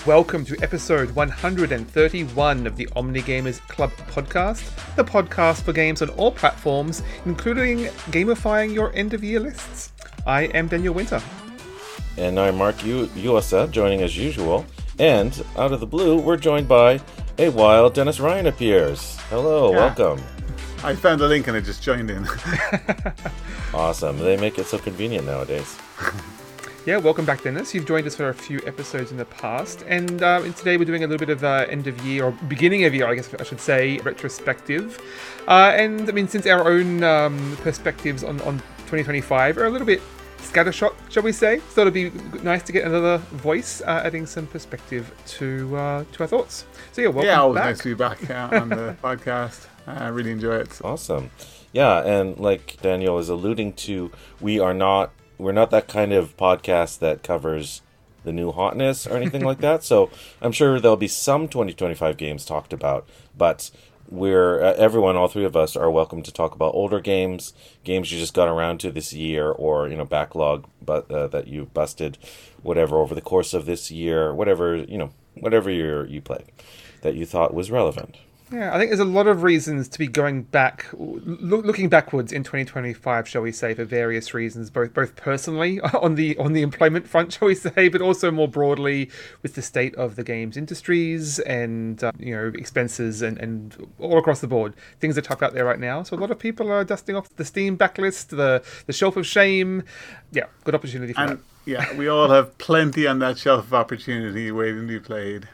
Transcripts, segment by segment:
Welcome to episode 131 of the OmniGamers Club podcast, the podcast for games on all platforms, including gamifying your end-of-year lists. I am Daniel Winter. And I'm Mark Uasa, joining as usual. And out of the blue, we're joined by a wild Dennis Ryan appears. Hello, welcome. I found the link and I just joined in. Awesome. They make it so convenient nowadays. Yeah, welcome back, Dennis. You've joined us for a few episodes in the past, and today we're doing a little bit of end of year, or beginning of year, I guess I should say, retrospective. And I mean, since our own perspectives on 2025 are a little bit scattershot, shall we say, thought it'd be nice to get another voice adding some perspective to our thoughts. So yeah, welcome back. Yeah, always nice to be back on the podcast. I really enjoy it. Awesome. Yeah, and like Daniel was alluding to, we're not that kind of podcast that covers the new hotness or anything like that. So I'm sure there'll be some 2025 games talked about, but we're all three of us are welcome to talk about older games you just got around to this year, or backlog, but that you busted, whatever, over the course of this year, whatever year you played that you thought was relevant. Yeah, I think there's a lot of reasons to be going back, looking backwards in 2025, shall we say, for various reasons, both personally on the employment front, shall we say, but also more broadly with the state of the games industries and expenses and all across the board. Things are tough out there right now, so a lot of people are dusting off the Steam backlist, the shelf of shame. Yeah, good opportunity for that. Yeah, we all have plenty on that shelf of opportunity waiting to be played.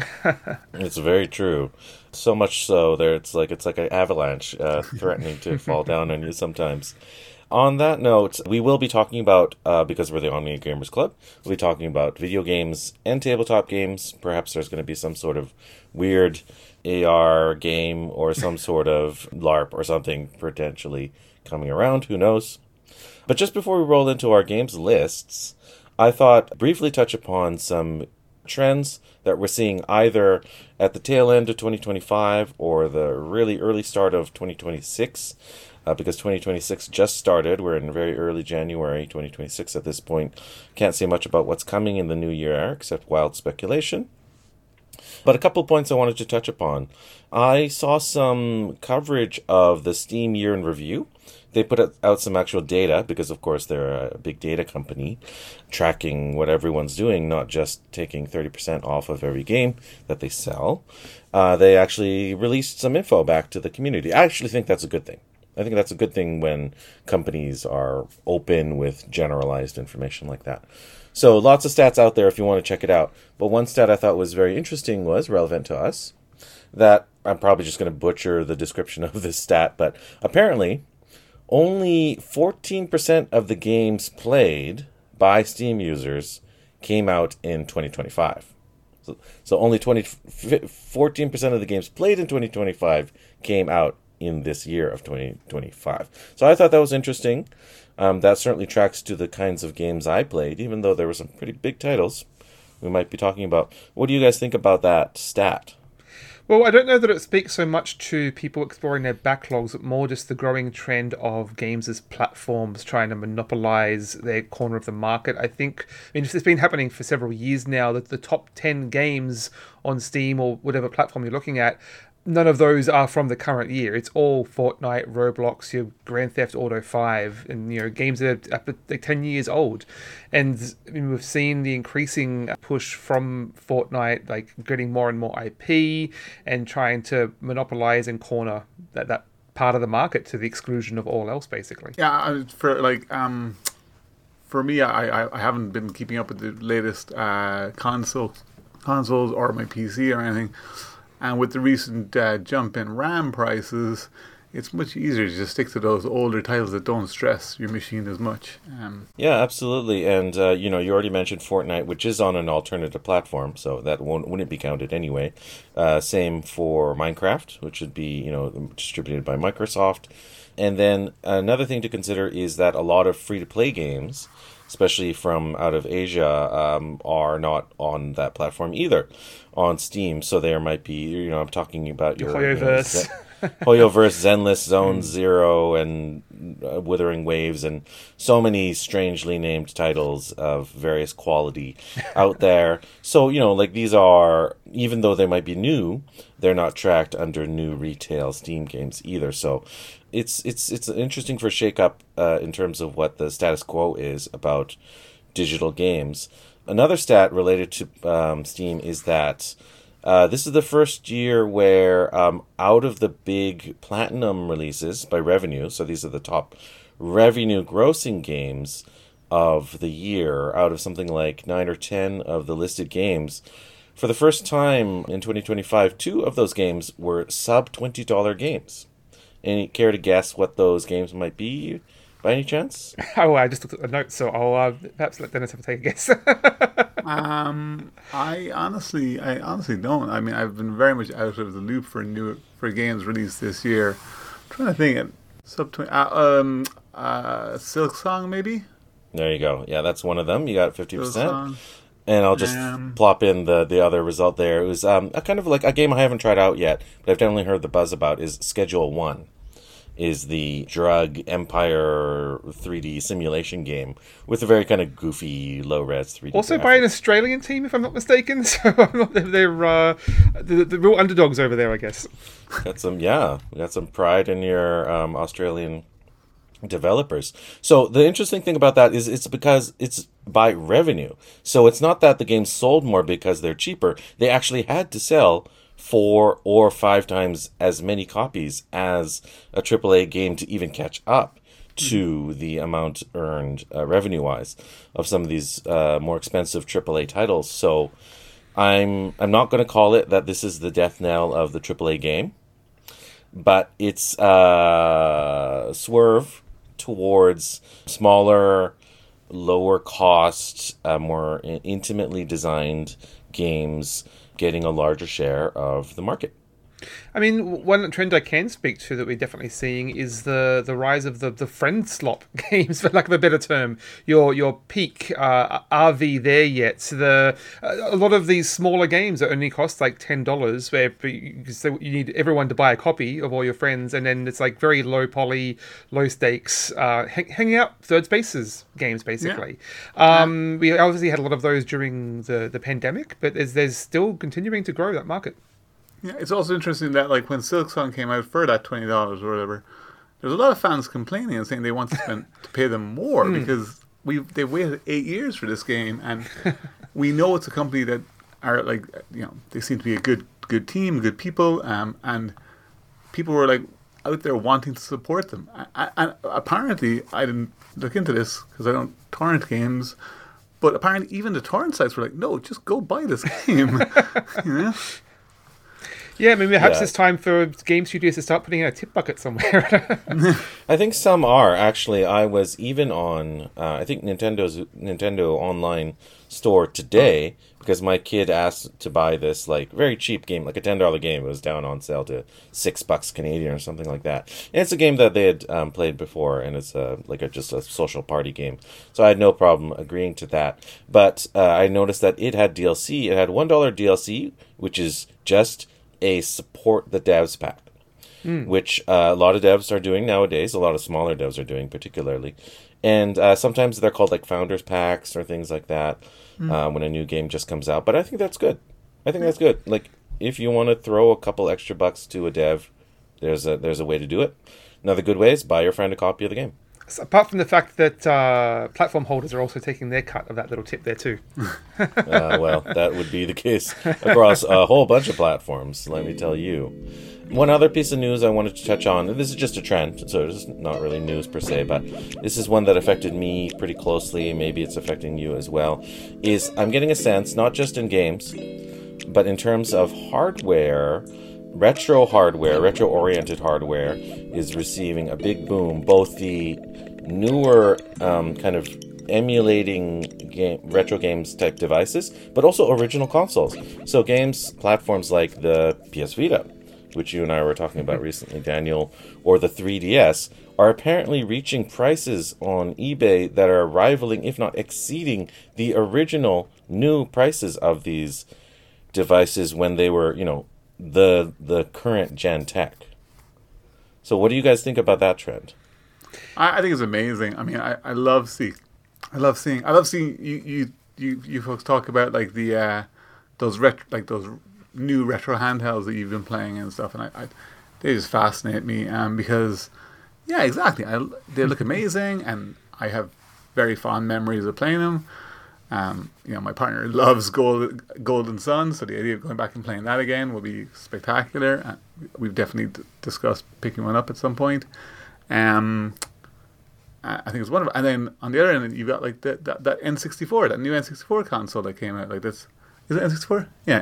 It's very true. So much so there it's like an avalanche threatening to fall down on you sometimes. On that note, we will be talking about, because we're the OmniGamers Club, we'll be talking about video games and tabletop games. Perhaps there's going to be some sort of weird AR game or some sort of LARP or something potentially coming around. Who knows? But just before we roll into our games lists, I thought briefly touch upon some trends that we're seeing either at the tail end of 2025 or the really early start of 2026, because 2026 just started. We're in very early January 2026 at this point. Can't say much about what's coming in the new year except wild speculation. But a couple points I wanted to touch upon. I saw some coverage of the Steam Year in Review. They put out some actual data because, of course, they're a big data company tracking what everyone's doing, not just taking 30% off of every game that they sell. They actually released some info back to the community. I actually think that's a good thing. I think that's a good thing when companies are open with generalized information like that. So lots of stats out there if you want to check it out. But one stat I thought was very interesting, was relevant to us, that I'm probably just going to butcher the description of this stat, but apparently only 14% of the games played by Steam users came out in 2025. So only 14% of the games played in 2025 came out in this year of 2025. So I thought that was interesting. That certainly tracks to the kinds of games I played, even though there were some pretty big titles we might be talking about. What do you guys think about that stat? Well, I don't know that it speaks so much to people exploring their backlogs, but more just the growing trend of games as platforms trying to monopolize their corner of the market. I think, it's been happening for several years now, that the top 10 games on Steam or whatever platform you're looking at, none of those are from the current year. It's all Fortnite, Roblox, your Grand Theft Auto 5, and games that are like 10 years old. And we've seen the increasing push from Fortnite, like getting more and more IP and trying to monopolize and corner that part of the market to the exclusion of all else, basically. Yeah, for me, I haven't been keeping up with the latest consoles or my PC or anything. And with the recent jump in RAM prices, it's much easier to just stick to those older titles that don't stress your machine as much. Yeah, absolutely. And, you already mentioned Fortnite, which is on an alternative platform, so that wouldn't be counted anyway. Same for Minecraft, which would be, distributed by Microsoft. And then another thing to consider is that a lot of free-to-play games, especially from out of Asia, are not on that platform either, on Steam. So there might be, I'm talking about your HoYoverse. Hoyoverse, Zenless, Zone Zero, and Wuthering Waves, and so many strangely named titles of various quality out there. So, like these are, even though they might be new, they're not tracked under new retail Steam games either. So it's interesting for shake-up in terms of what the status quo is about digital games. Another stat related to Steam is that this is the first year where out of the big platinum releases by revenue, so these are the top revenue grossing games of the year, out of something like 9 or 10 of the listed games, for the first time in 2025, 2 of those games were sub $20 games. Any care to guess what those games might be, by any chance? Oh, I just looked at the notes, so I'll perhaps let Dennis have a take a guess. I honestly don't. I mean, I've been very much out of the loop for games released this year. I'm trying to think. Silk Song, maybe. There you go. Yeah, that's one of them. You got 50%. Silksong. And I'll just plop in the other result there. It was a kind of like a game I haven't tried out yet, but I've definitely heard the buzz about, is Schedule 1. Is the Drug Empire 3D simulation game with a very kind of goofy, low-res 3D Also graphics. by an Australian team, if I'm not mistaken. So they're the real underdogs over there, I guess. We got some pride in your Australian developers. So the interesting thing about that is it's because it's by revenue. So it's not that the games sold more because they're cheaper. They actually had to sell 4 or 5 times as many copies as a AAA game to even catch up to the amount earned revenue-wise of some of these more expensive AAA titles. So I'm not going to call it that this is the death knell of the AAA game, but it's a swerve towards smaller, lower cost, more intimately designed games getting a larger share of the market. I mean, one trend I can speak to that we're definitely seeing is the rise of the friend slot games, for lack of a better term. Your peak RV there yet. A lot of these smaller games that only cost like $10, where you need everyone to buy a copy of all your friends, and then it's like very low poly, low stakes, hanging out third spaces games basically. Yeah. We obviously had a lot of those during the pandemic, but there's still continuing to grow that market. Yeah, it's also interesting that like when Silk Song came out for that $20 or whatever, there's a lot of fans complaining and saying they want to pay them more because they've waited 8 years for this game, and we know it's a company that are like, they seem to be a good team, good people, and people were like out there wanting to support them. And apparently, I didn't look into this because I don't torrent games, but apparently even the torrent sites were like, no, just go buy this game. Yeah, I mean, perhaps it's time for game studios to start putting in a tip bucket somewhere. I think some are, actually. I was even on, I think Nintendo online store today, because my kid asked to buy this, like, very cheap game, like a $10 game. It was down on sale to $6 Canadian or something like that. And it's a game that they had played before, and it's just a social party game. So I had no problem agreeing to that. But I noticed that it had DLC. It had $1 DLC, which is just a support the devs pack, which a lot of devs are doing nowadays. A lot of smaller devs are doing particularly. And sometimes they're called like founders packs or things like that when a new game just comes out. But I think that's good. That's good. Like, if you want to throw a couple extra bucks to a dev, there's a way to do it. Another good way is buy your friend a copy of the game. So apart from the fact that platform holders are also taking their cut of that little tip there too. Well, that would be the case across a whole bunch of platforms, let me tell you. One other piece of news I wanted to touch on, and this is just a trend, so it's not really news per se, but this is one that affected me pretty closely, maybe it's affecting you as well, is I'm getting a sense, not just in games, but in terms of hardware, retro-oriented hardware is receiving a big boom. Both the newer kind of emulating retro games type devices, but also original consoles. So platforms like the PS Vita, which you and I were talking about recently, Daniel, or the 3DS, are apparently reaching prices on eBay that are rivaling, if not exceeding, the original new prices of these devices when they were, the current gen tech. So what do you guys think about that trend? I think it's amazing. I mean, I love seeing you folks talk about like the those new retro handhelds that you've been playing and stuff, and they just fascinate me. Because yeah, exactly. They look amazing, and I have very fond memories of playing them. My partner loves Golden Sun, so the idea of going back and playing that again will be spectacular. We've definitely discussed picking one up at some point. I think it's wonderful. And then on the other end, you've got like that N64, that new N64 console that came out. Like this, is it N64? Yeah.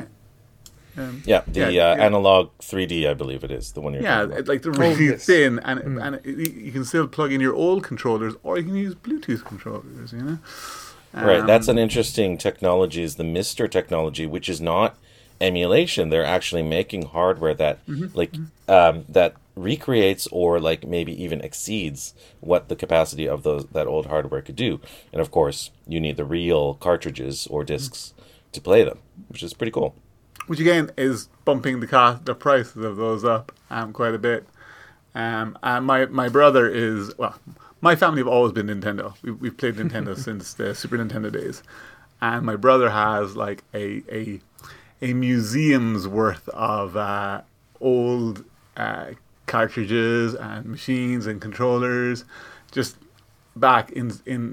Analog 3D, I believe it is the one you're talking about. Like the really thin, and you can still plug in your old controllers, or you can use Bluetooth controllers. Right, that's an interesting technology, is the MiSTer technology, which is not emulation. They're actually making hardware that that recreates or like maybe even exceeds what the capacity of that old hardware could do. And of course, you need the real cartridges or discs to play them, which is pretty cool. Which again is bumping the prices of those up quite a bit. And my brother is, well, my family have always been Nintendo. We've played Nintendo since the Super Nintendo days. And my brother has like a museum's worth of old cartridges and machines and controllers, just back in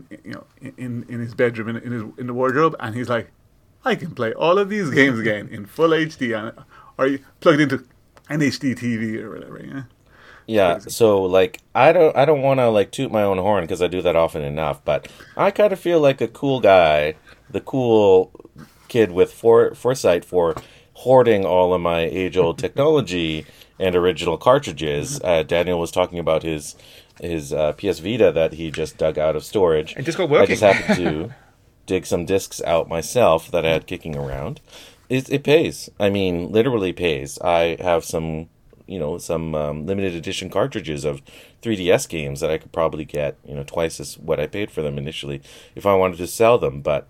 his bedroom in the wardrobe, and he's like, I can play all of these games again in full HD, or you plugged into an HD TV or whatever. Yeah, so like I don't want to like toot my own horn because I do that often enough, but I kind of feel like a cool guy, the cool kid with foresight for hoarding all of my age-old technology and original cartridges. Daniel was talking about his PS Vita that he just dug out of storage. And just got working. I just happened to dig some discs out myself that I had kicking around. It pays. I mean, literally pays. I have some limited edition cartridges of 3DS games that I could probably get, twice as what I paid for them initially if I wanted to sell them. But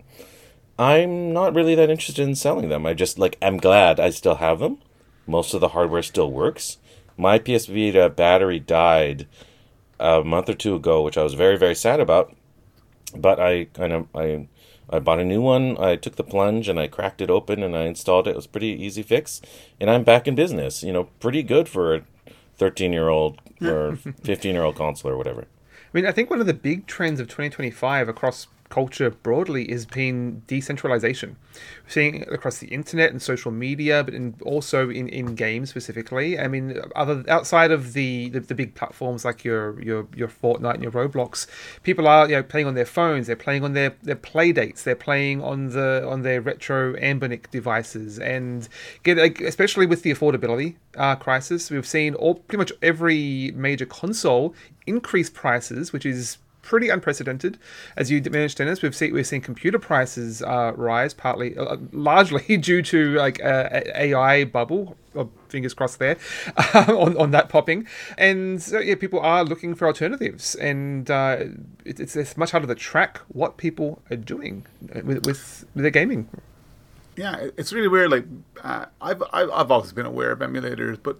I'm not really that interested in selling them. I just I'm glad I still have them. Most of the hardware still works. My PS Vita battery died a month or two ago, which I was very, very sad about. But I bought a new one. I took the plunge and I cracked it open and I installed it. It was a pretty easy fix. And I'm back in business. Pretty good for a 13-year-old or 15-year-old console or whatever. I mean, I think one of the big trends of 2025 across culture broadly has been decentralization. We're seeing it across the internet and social media, but also in games specifically. I mean, outside of the big platforms like your Fortnite and your Roblox, people are playing on their phones. They're playing on their play dates. They're playing on their retro Anbernic devices, and especially with the affordability crisis, we've seen pretty much every major console increase prices, which is pretty unprecedented. As you mentioned, Dennis, we've seen computer prices rise, partly, largely due to AI bubble. Fingers crossed there on that popping, and so people are looking for alternatives, and it's much harder to track what people are doing with their gaming. Yeah, it's really weird. Like I've always been aware of emulators, but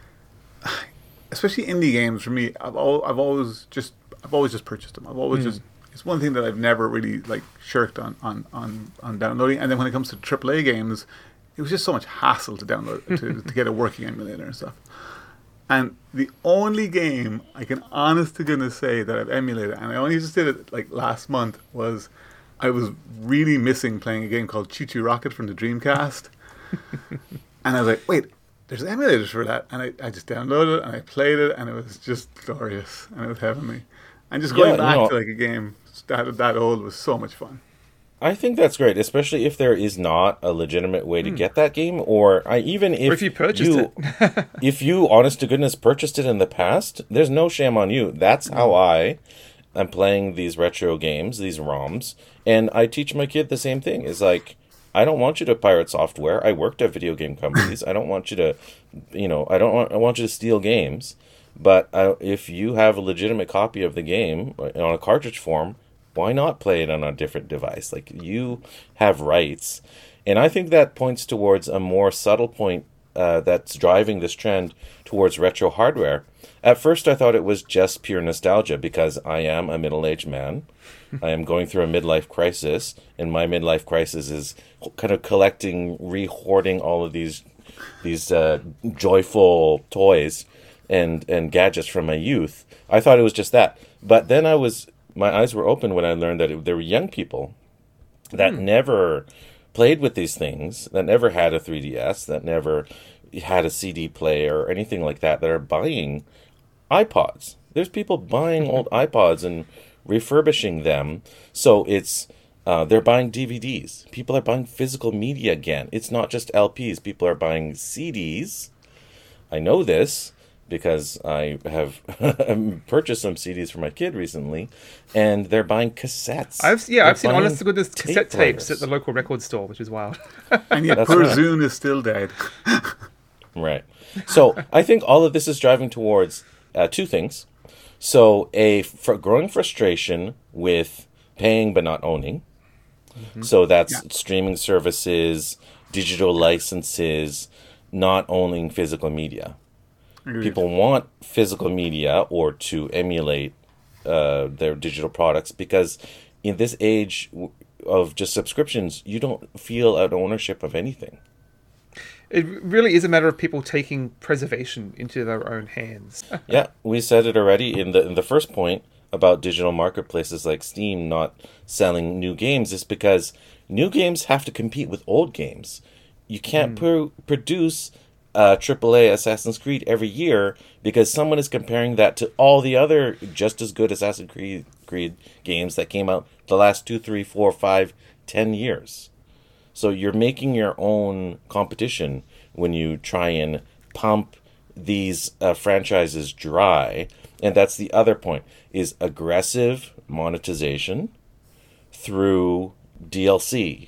especially indie games for me, I've always just purchased them. I've always it's one thing that I've never really shirked on downloading. And then when it comes to AAA games, it was just so much hassle to download to get a working emulator and stuff. And the only game I can honest to goodness say that I've emulated, and I only just did it last month, was I was really missing playing a game called Choo Choo Rocket from the Dreamcast. And I was like, wait, there's emulators for that. And I just downloaded it and I played it, and it was just glorious and it was heavenly. And just going back to a game that old was so much fun. I think that's great, especially if there is not a legitimate way to get that game, or even if you purchased it. If you, honest to goodness, purchased it in the past, there's no shame on you. That's how I am playing these retro games, these ROMs, and I teach my kid the same thing. It's like, I don't want you to pirate software. I worked at video game companies. I don't want you to, I want you to steal games. But if you have a legitimate copy of the game on a cartridge form, why not play it on a different device? You have rights. And I think that points towards a more subtle point that's driving this trend towards retro hardware. At first, I thought it was just pure nostalgia because I am a middle-aged man. I am going through a midlife crisis, and my midlife crisis is kind of collecting, re-hoarding all of these joyful toys and gadgets from my youth. I thought it was just that, but then my eyes were open when I learned that there were young people that never played with these things, that never had a 3DS, that never had a CD player or anything like that are buying iPods. There's people buying old iPods and refurbishing them. So it's they're buying DVDs. People are buying physical media again. It's not just LPs. People are buying CDs. I know this because I have purchased some CDs for my kid recently, and they're buying cassettes. I've seen honest to goodness cassette tapes at the local record store, which is wild. And yet poor Zune is still dead. Right. So I think all of this is driving towards two things. So growing frustration with paying but not owning. Mm-hmm. So that's streaming services, digital licenses, not owning physical media. Agreed. People want physical media or to emulate their digital products because in this age of just subscriptions, you don't feel an ownership of anything. It really is a matter of people taking preservation into their own hands. Yeah, we said it already in the first point about digital marketplaces like Steam not selling new games is because new games have to compete with old games. You can't produce AAA Assassin's Creed every year because someone is comparing that to all the other just as good Assassin's Creed games that came out the last 2, 3, 4, 5, 10 years. So you're making your own competition when you try and pump these franchises dry. And that's the other point, is aggressive monetization through DLC,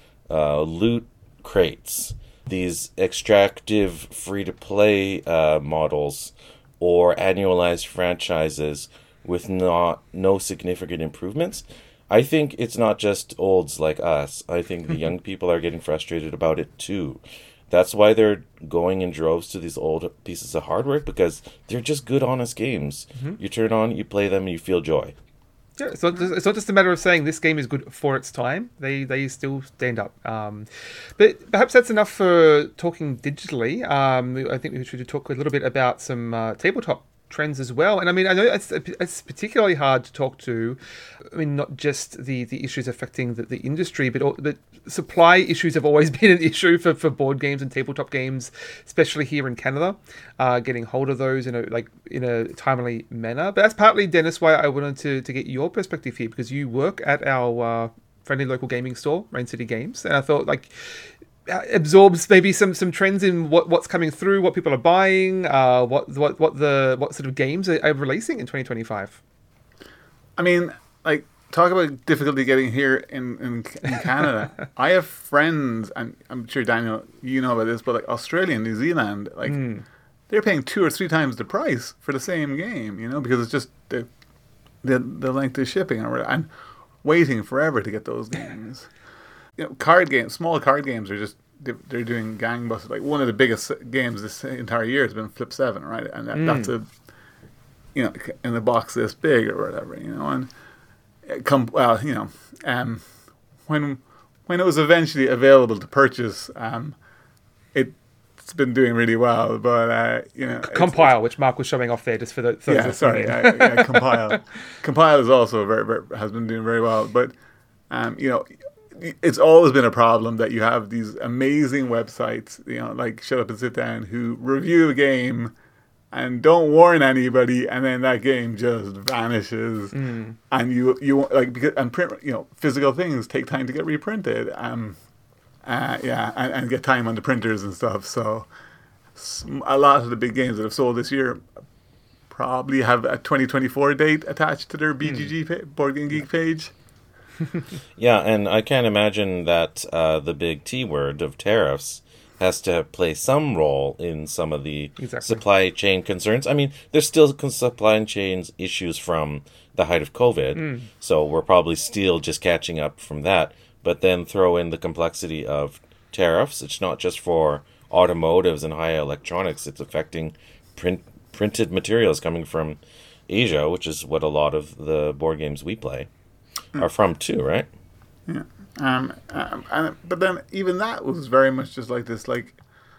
loot crates, these extractive free-to-play models, or annualized franchises with no significant improvements. I think it's not just olds like us. I think the young people are getting frustrated about it too. That's why they're going in droves to these old pieces of hardware, because they're just good, honest games. Mm-hmm. You turn on, you play them, and you feel joy. Yeah, so it's not just a matter of saying this game is good for its time. They still stand up. But perhaps that's enough for talking digitally. I think we should talk a little bit about some tabletop trends as well. And I mean, I know it's particularly hard to talk to. I mean, not just the issues affecting the industry, but the supply issues have always been an issue for board games and tabletop games, especially here in Canada. Getting hold of those in a timely manner. But that's partly, Dennis, why I wanted to get your perspective here, because you work at our friendly local gaming store, Rain City Games, and I thought absorbs maybe some trends in what's coming through, what people are buying, what sort of games are releasing in 2025. I mean, talk about difficulty getting here in Canada. I have friends, and I'm sure Daniel, you know about this, but Australia and New Zealand, they're paying 2 or 3 times the price for the same game, because it's just the length of shipping and waiting forever to get those games. Card games, small card games are they're doing gangbusters. One of the biggest games this entire year has been Flip 7, right? And that's in a box this big or whatever, and when it was eventually available to purchase, it's been doing really well, but Compile, which Mark was showing off there, just for the Compile is also has been doing very well, but it's always been a problem that you have these amazing websites, like Shut Up and Sit Down, who review a game and don't warn anybody, and then that game just vanishes. And physical things take time to get reprinted. And get time on the printers and stuff. So a lot of the big games that have sold this year probably have a 2024 date attached to their BGG Board Game Geek page. Yeah, and I can't imagine that the big T word of tariffs has to play some role in some of the supply chain concerns. I mean, there's still supply chain issues from the height of COVID, so we're probably still just catching up from that. But then throw in the complexity of tariffs. It's not just for automotives and high electronics. It's affecting printed materials coming from Asia, which is what a lot of the board games we play are from too, right? Yeah. But then even that was very much just like this, like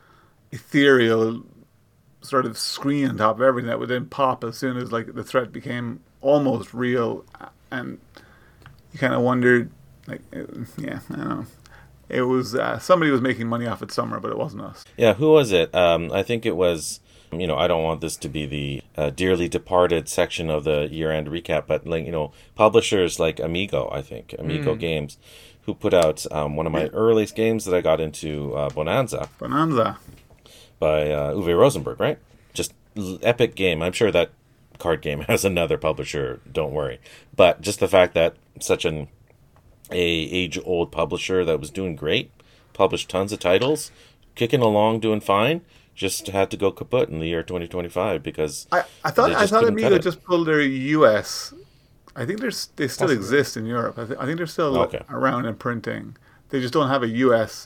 ethereal sort of screen on top of everything that would then pop as soon as like the threat became almost real, and you kind of wondered, like, yeah, I don't know. It was somebody was making money off it somewhere, but it wasn't us. Yeah, who was it? I think it was. I don't want this to be the dearly departed section of the year-end recap, but like publishers like Amigo, I think Amigo Games, who put out one of my earliest games that I got into, Bonanza. Bonanza. By Uwe Rosenberg, right? Just epic game. I'm sure that card game has another publisher, don't worry. But just the fact that such an age-old publisher that was doing great, published tons of titles, kicking along, doing fine, just had to go kaput in the year 2025 because I thought Amigo just pulled their US. I think they still exist in Europe. I think they're still around and printing. They just don't have a US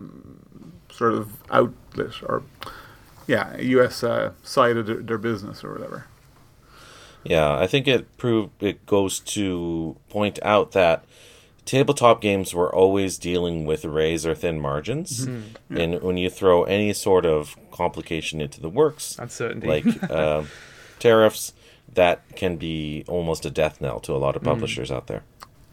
sort of outlet or a US side of their business or whatever. Yeah, I think it goes to point out that tabletop games were always dealing with razor thin margins, and when you throw any sort of complication into the works, uncertainty, like tariffs, that can be almost a death knell to a lot of publishers out there.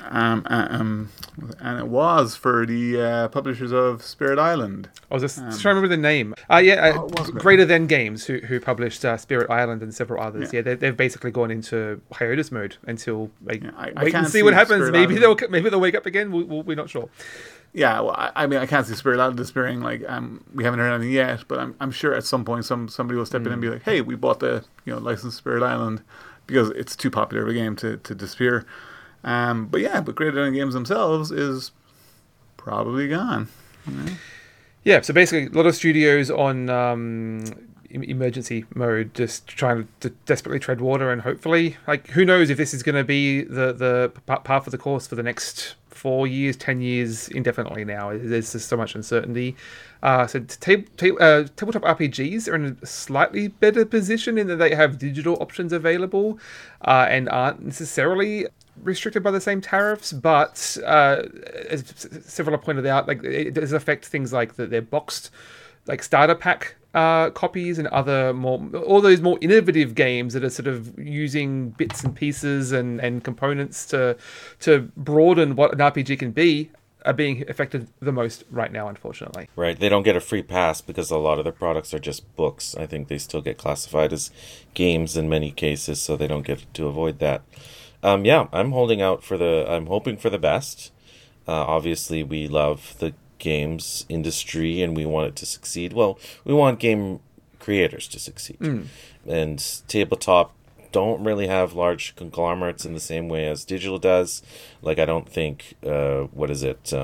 And it was for the publishers of Spirit Island. I was just trying to remember the name. Greater Than Games, who published Spirit Island and several others. Yeah, they've basically gone into hiatus mode until wait and see what happens. Maybe they'll wake up again. We're not sure. Yeah, well, I mean, I can't see Spirit Island disappearing. Like, we haven't heard anything yet, but I'm sure at some point somebody will step in and be like, "Hey, we bought the licensed Spirit Island because it's too popular of a game to disappear." But Greater Than Games themselves is probably gone. Yeah, so basically, a lot of studios on emergency mode, just trying to desperately tread water, and hopefully, like, who knows if this is going to be the path of the course for the next 4 years, 10 years, indefinitely now. There's just so much uncertainty. So tabletop RPGs are in a slightly better position in that they have digital options available and aren't necessarily restricted by the same tariffs, but as several have pointed out, like, it does affect things like their boxed, like, starter pack copies and all those more innovative games that are sort of using bits and pieces and components to broaden what an RPG can be are being affected the most right now, unfortunately. Right, they don't get a free pass because a lot of their products are just books. I think they still get classified as games in many cases, so they don't get to avoid that. I'm hoping for the best. Obviously, we love the games industry and we want it to succeed. Well, we want game creators to succeed. And tabletop don't really have large conglomerates in the same way as digital does. Like, I don't think, what was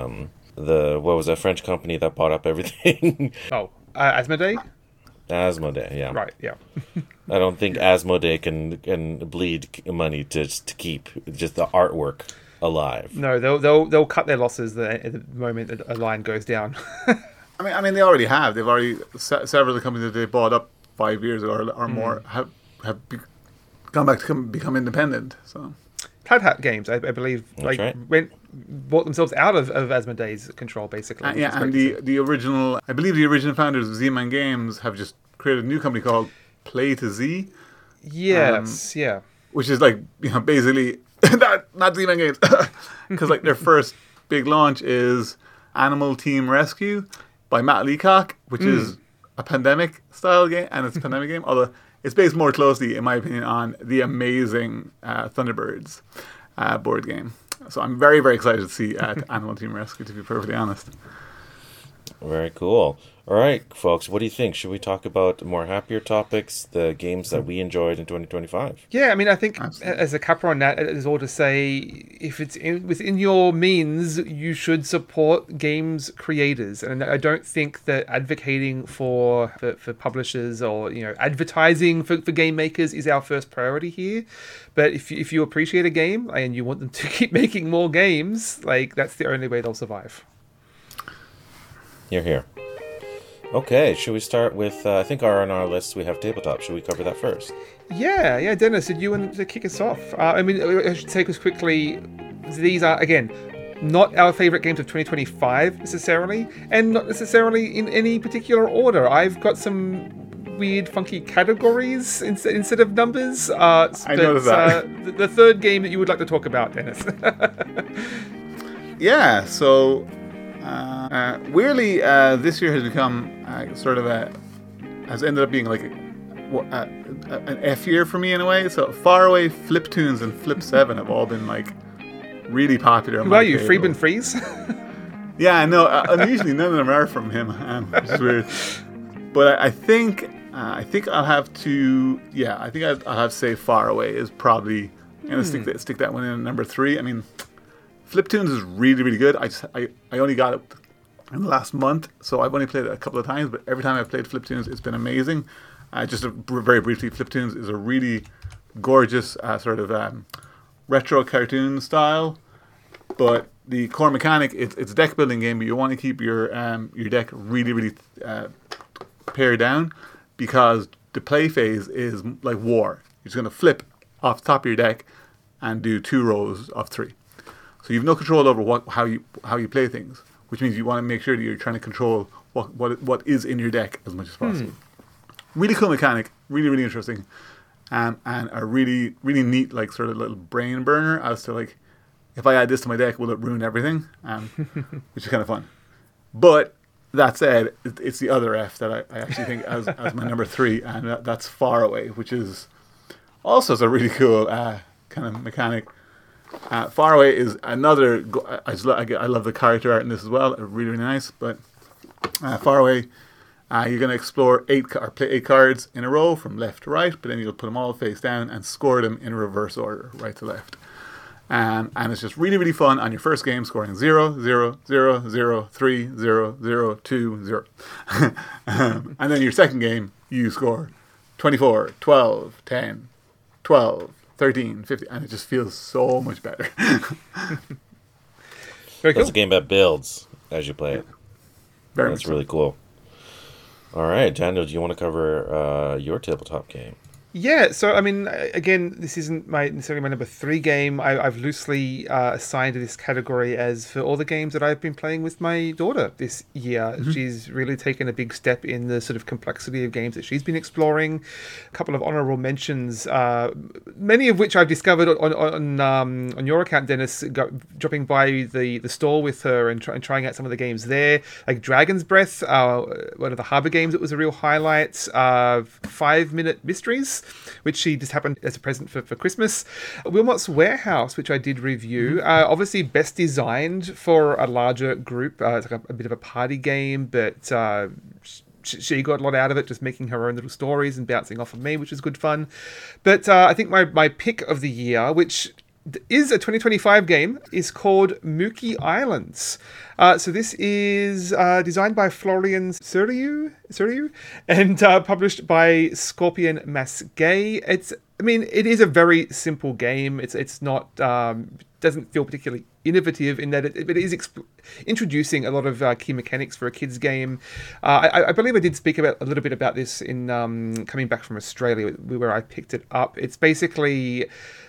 that French company that bought up everything? Asmodee? Asmodee, yeah. Right, yeah. I don't think Asmodee can bleed money to keep just the artwork alive. No, they'll cut their losses the moment that a line goes down. I mean, they already have. They've already several of the companies that they bought up 5 years ago or more have gone back to become independent. So, Plaid Hat Games, I believe, bought themselves out of Asmodee's control, basically. And the original founders of Z-Man Games have just created a new company called Play to Z. Yes, yeah. Which is like, basically not Z-Man Games, because like their first big launch is Animal Team Rescue by Matt Leacock, which is a pandemic style game, and it's a pandemic game, although it's based more closely, in my opinion, on the amazing Thunderbirds board game. So I'm very, very excited to see Animal Team Rescue, to be perfectly honest. Very cool. All right, folks, what do you think? Should we talk about more happier topics, the games that we enjoyed in 2025? Yeah, I mean, I think as a capper on that, it is all to say, if it's within your means, you should support games creators. And I don't think that advocating for publishers or advertising for game makers is our first priority here. But if you appreciate a game and you want them to keep making more games, like, that's the only way they'll survive. You're here. Okay, should we start with, I think on our list we have tabletop. Should we cover that first? Yeah, Dennis, did you want to kick us off? I mean, I should take us quickly. These are, again, not our favorite games of 2025 necessarily, and not necessarily in any particular order. I've got some weird, funky categories instead of numbers. I noticed that. The third game that you would like to talk about, Dennis. Yeah, so weirdly, this year has become has ended up being like an F year for me in a way. So Faraway, Fliptoons, and Flip 7 have all been like really popular. Who are you, Freeben Freeze? Yeah, no, unusually none of them are from him, which is weird. But I think I'll have to, I think I'll have to say Faraway is probably going to stick that one in at number 3. I mean, Fliptoons is really, really good. I only got it in the last month, so I've only played it a couple of times, but every time I've played Fliptoons, it's been amazing. Very briefly, Fliptoons is a really gorgeous retro cartoon style, but the core mechanic, it's a deck building game, but you want to keep your deck really, really pared down, because the play phase is like war. You're just going to flip off the top of your deck and do 2 rows of 3. So you have no control over how you play things, which means you want to make sure that you're trying to control what is in your deck as much as possible. Really cool mechanic, really, really interesting, and a really, really neat sort of little brain burner as to if I add this to my deck, will it ruin everything? Which is kind of fun. But that said, it's the other F that I actually think as my number 3, and that's Faraway, which is also a really cool kind of mechanic. Faraway is another. I love the character art in this as well. Really, really nice. But Faraway, you're going to explore play 8 cards in a row from left to right, but then you'll put them all face down and score them in reverse order, right to left. And it's just really, really fun on your first game, scoring 0, 0, 0, 0, 3, 0, 0, 2, 0. And then your second game, you score 24, 12, 10, 12, 13, 15, and it just feels so much better. Very cool. That's a game that builds as you play it. That's really cool. All right, Daniel, do you want to cover your tabletop game? Yeah, so I mean, again, this isn't necessarily my number 3 game. I've loosely assigned this category as for all the games that I've been playing with my daughter this year. Mm-hmm. She's really taken a big step in the sort of complexity of games that she's been exploring. A couple of honorable mentions, many of which I've discovered on your account, Dennis, dropping by the store with her and trying out some of the games there, like Dragon's Breath, one of the Harbour games that was a real highlight, 5-Minute Mysteries, which she just happened as a present for Christmas. Wilmot's Warehouse, which I did review, obviously best designed for a larger group. It's like a bit of a party game, but she got a lot out of it, just making her own little stories and bouncing off of me, which is good fun. But I think my pick of the year, which is a 2025 game, is called Mookie Islands. So this is designed by Florian Suriu and published by Scorpion Masqué. It is a very simple game. It's not doesn't feel particularly innovative in that it is introducing a lot of key mechanics for a kids game. I believe I did speak a little bit about this in coming back from Australia, where I picked it up. It's basically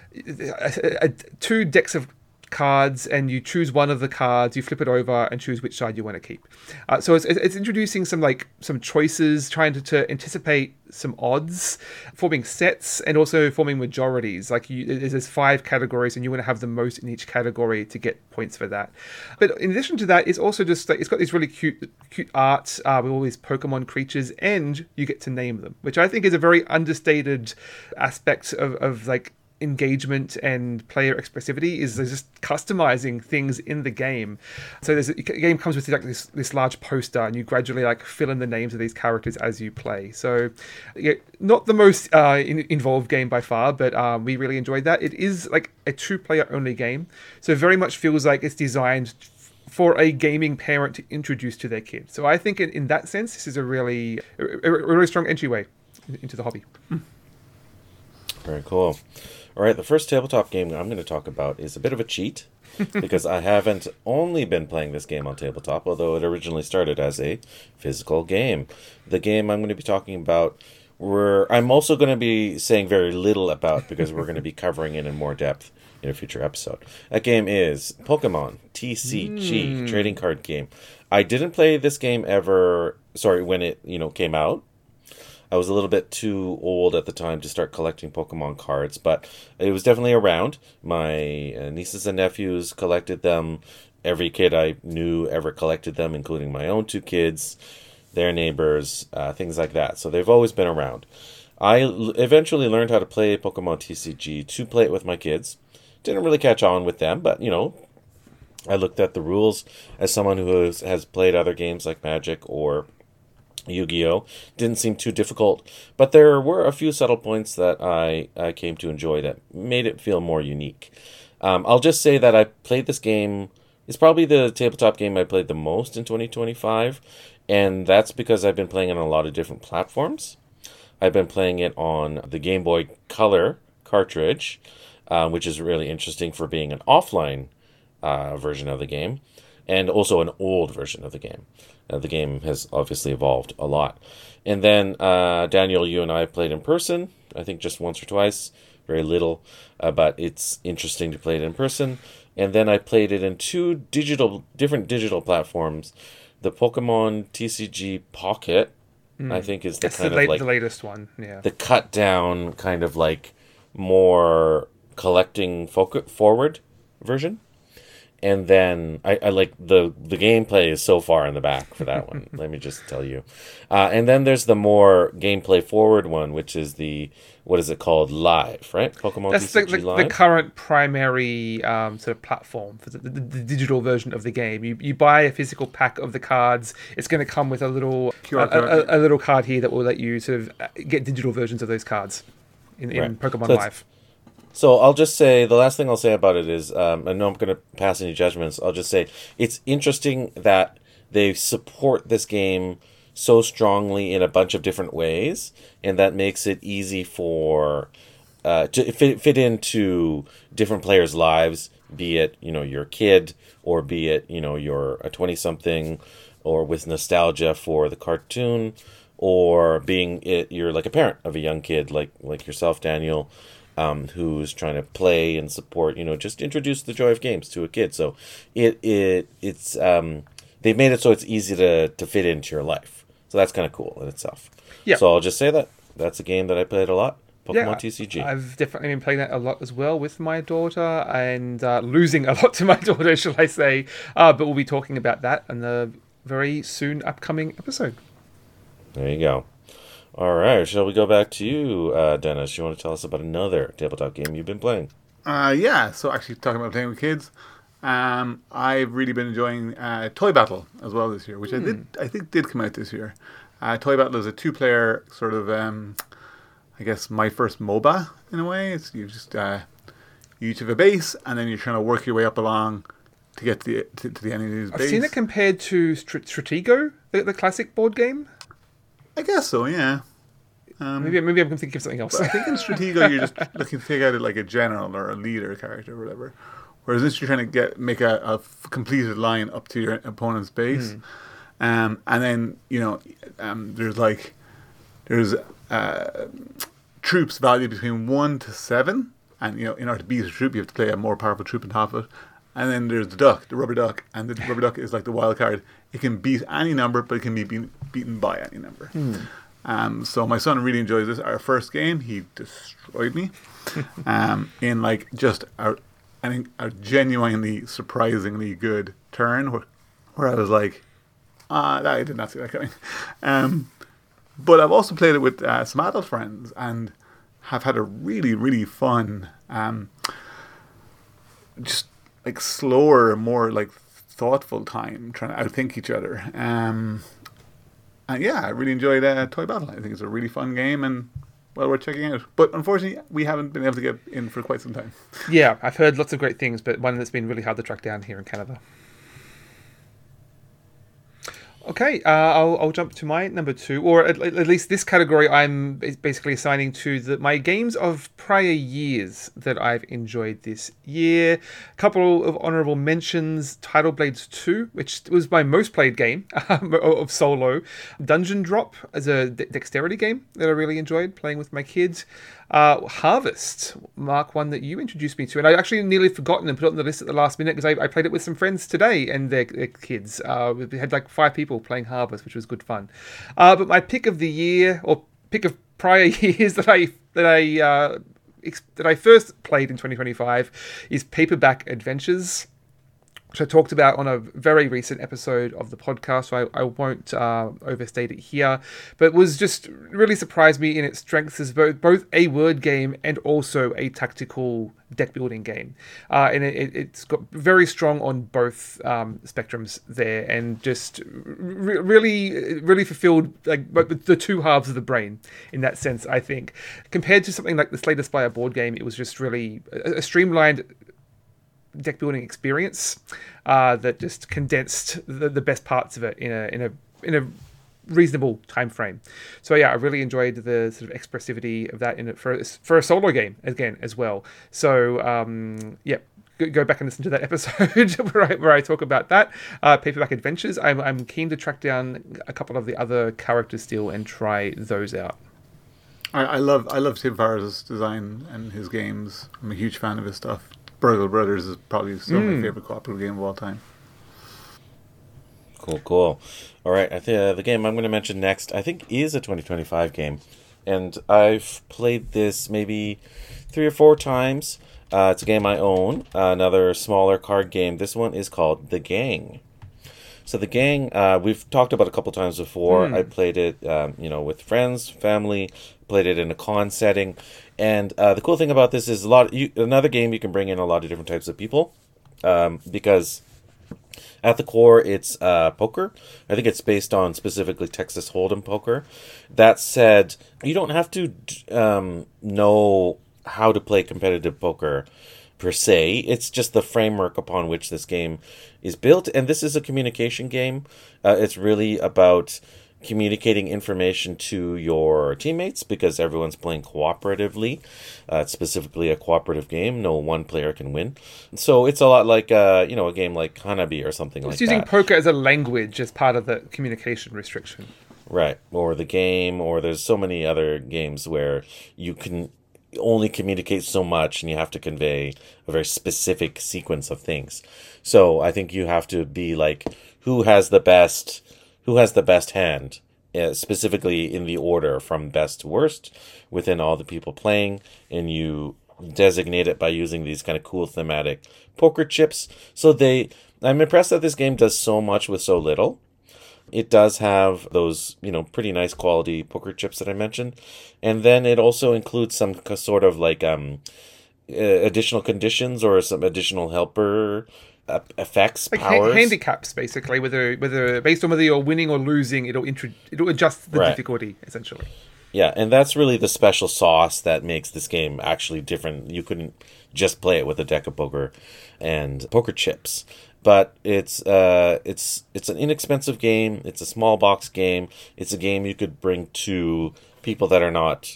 2 decks of cards, and you choose one of the cards, you flip it over and choose which side you want to keep. So it's introducing some choices, trying to anticipate some odds, forming sets, and also forming majorities. There's 5 categories, and you want to have the most in each category to get points for that. But in addition to that, it's also just it's got these really cute art with all these Pokemon creatures, and you get to name them, which I think is a very understated aspect of engagement and player expressivity, is just customizing things in the game. So the game comes with this large poster, and you gradually fill in the names of these characters as you play. So not the most involved game by far, but we really enjoyed that. It is a 2-player only game, so very much feels like it's designed for a gaming parent to introduce to their kid. So I think in that sense, this is a really strong entryway into the hobby. Very cool. All right, the first tabletop game I'm going to talk about is a bit of a cheat. because I haven't only been playing this game on tabletop, although it originally started as a physical game. The game I'm going to be talking about, I'm also going to be saying very little about because we're going to be covering it in more depth in a future episode. That game is Pokemon TCG, trading card game. I didn't play this game when it came out. I was a little bit too old at the time to start collecting Pokemon cards, but it was definitely around. My nieces and nephews collected them. Every kid I knew ever collected them, including my own 2 kids, their neighbors, things like that. So they've always been around. I eventually learned how to play Pokemon TCG to play it with my kids. Didn't really catch on with them, but, I looked at the rules as someone who has played other games like Magic or Yu-Gi-Oh! Didn't seem too difficult, but there were a few subtle points that I came to enjoy that made it feel more unique. I'll just say that I played this game. It's probably the tabletop game I played the most in 2025, and that's because I've been playing it on a lot of different platforms. I've been playing it on the Game Boy Color cartridge, which is really interesting for being an offline version of the game, and also an old version of the game. The game has obviously evolved a lot. And then, Daniel, you and I played in person, I think just once or twice, very little, but it's interesting to play it in person. And then I played it in 2 different digital platforms. The Pokemon TCG Pocket, I think, is the the latest one, yeah. The cut down, kind of like more collecting forward version. And then I like the gameplay is so far in the back for that one. Let me just tell you. And then there's the more gameplay forward one, which is what is it called? Live, right? Pokemon That's TCG Live. The current primary sort of platform for the digital version of the game. You buy a physical pack of the cards. It's going to come with a little a little card here that will let you sort of get digital versions of those cards in Pokemon Live. So I'll just say, the last thing I'll say about it is, I know I'm going to pass any judgments, I'll just say, it's interesting that they support this game so strongly in a bunch of different ways, and that makes it easy for, to fit into different players' lives, be it, your kid, or be it, you're a 20-something, or with nostalgia for the cartoon, or you're like a parent of a young kid, like yourself, Daniel, who's trying to play and support, just introduce the joy of games to a kid. So it's they've made it so it's easy to fit into your life. So that's kind of cool in itself. Yeah. So I'll just say that's a game that I played a lot. Pokemon TCG. I've definitely been playing that a lot as well with my daughter, and losing a lot to my daughter, shall I say. But we'll be talking about that in the very soon upcoming episode. There you go. All right, shall we go back to you, Dennis? You want to tell us about another tabletop game you've been playing? Yeah, so actually talking about playing with kids, I've really been enjoying Toy Battle as well this year, which I think did come out this year. Toy Battle is a 2-player sort of, I guess, my first MOBA in a way. It's you each have a base, and then you're trying to work your way up along to get to the enemy's base. I've seen it compared to Stratego, the classic board game. I guess so, yeah. Maybe I'm thinking of something else. I think in Stratego you're just looking to take out like a general or a leader character or whatever. Whereas this you're trying to make a completed line up to your opponent's base. And then, there's troops valued between 1 to 7. And, in order to beat a troop, you have to play a more powerful troop on top of it. And then there's the rubber duck. And the rubber duck is like the wild card. It can beat any number, but it can be beaten by any number. So my son really enjoys this. Our first game, he destroyed me in like just a genuinely surprisingly good turn where I was like, I did not see that coming. But I've also played it with some adult friends and have had a really, really fun, just like slower, more like thoughtful time trying to outthink each other. And yeah, I really enjoyed Toy Battle. I think it's a really fun game and well worth checking out. But unfortunately, we haven't been able to get in for quite some time. Yeah, I've heard lots of great things, but one that's been really hard to track down here in Canada. Okay, I'll jump to my number two, or at least this category I'm basically assigning to my games of prior years that I've enjoyed this year. A couple of honorable mentions: Tidal Blades 2, which was my most played game of solo. Dungeon Drop as a dexterity game that I really enjoyed playing with my kids. Harvest, Mark, one that you introduced me to, and I actually nearly forgotten and put it on the list at the last minute because I played it with some friends today and their kids. We had like 5 people playing Harvest, which was good fun. But my pick of the year, or pick of prior years that I first played in 2025, is Paperback Adventures, which I talked about on a very recent episode of the podcast, so I won't overstate it here. But was just really surprised me in its strengths as both a word game and also a tactical deck building game. And it's got very strong on both spectrums there, and just really fulfilled like the two halves of the brain in that sense, I think. Compared to something like the Slay the Spire board game, it was just really a streamlined deck building experience that just condensed the best parts of it in a reasonable time frame. So yeah, I really enjoyed the sort of expressivity of that in it for a solo game again as well. So go back and listen to that episode where I talk about that. Paperback Adventures. I'm keen to track down a couple of the other characters still and try those out. I love Tim Ferriss's design and his games. I'm a huge fan of his stuff. Burgle Brothers is probably still my favorite cooperative game of all time. Cool. All right, I think the game I'm going to mention next, I think, is a 2025 game, and I've played this maybe 3 or 4 times. It's a game I own, another smaller card game. This one is called The Gang. So The Gang, we've talked about a couple times before. I played it, with friends, family. Played it in a con setting, and the cool thing about this is another game you can bring in a lot of different types of people, because at the core it's poker. I think it's based on specifically Texas Hold'em poker. That said, you don't have to know how to play competitive poker per se. It's just the framework upon which this game is built, and this is a communication game. It's really about communicating information to your teammates because everyone's playing cooperatively. It's specifically a cooperative game. No one player can win. So it's a lot like a game like Hanabi or something like that. It's using poker as a language as part of the communication restriction. Right. Or the game, or there's so many other games where you can only communicate so much and you have to convey a very specific sequence of things. So I think you have to be like, who has the best hand, specifically in the order from best to worst within all the people playing, and you designate it by using these kind of cool thematic poker chips. So I'm impressed that this game does so much with so little. It does have those, pretty nice quality poker chips that I mentioned, and then it also includes some sort of like additional conditions or some additional helper effects, like powers, handicaps, basically. Whether based on whether you're winning or losing, it'll adjust the difficulty essentially. Yeah, and that's really the special sauce that makes this game actually different. You couldn't just play it with a deck of poker and poker chips. But it's an inexpensive game. It's a small box game. It's a game you could bring to people that are not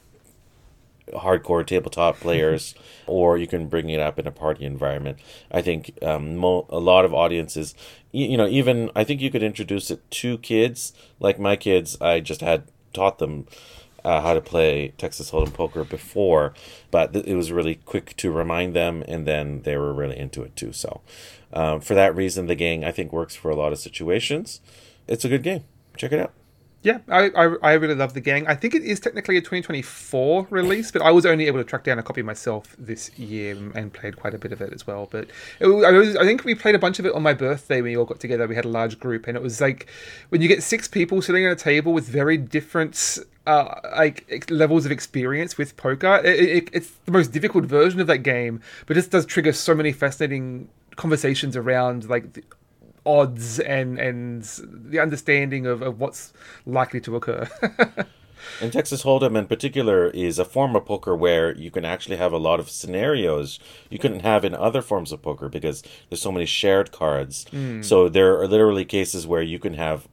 hardcore tabletop players, or you can bring it up in a party environment. I think a lot of audiences, even I think you could introduce it to kids. Like my kids, I just had taught them how to play Texas Hold'em poker before, but it was really quick to remind them, and then they were really into it too. So for that reason, The Gang, I think, works for a lot of situations. It's a good game. Check it out. Yeah, I really love The Gang. I think it is technically a 2024 release, but I was only able to track down a copy myself this year and played quite a bit of it as well. But I think we played a bunch of it on my birthday when we all got together. We had a large group, and it was like when you get 6 people sitting at a table with very different levels of experience with poker. It's the most difficult version of that game, but it does trigger so many fascinating conversations around like the odds and the understanding of what's likely to occur. And Texas Hold'em in particular is a form of poker where you can actually have a lot of scenarios you couldn't have in other forms of poker because there's so many shared cards. So there are literally cases where you can have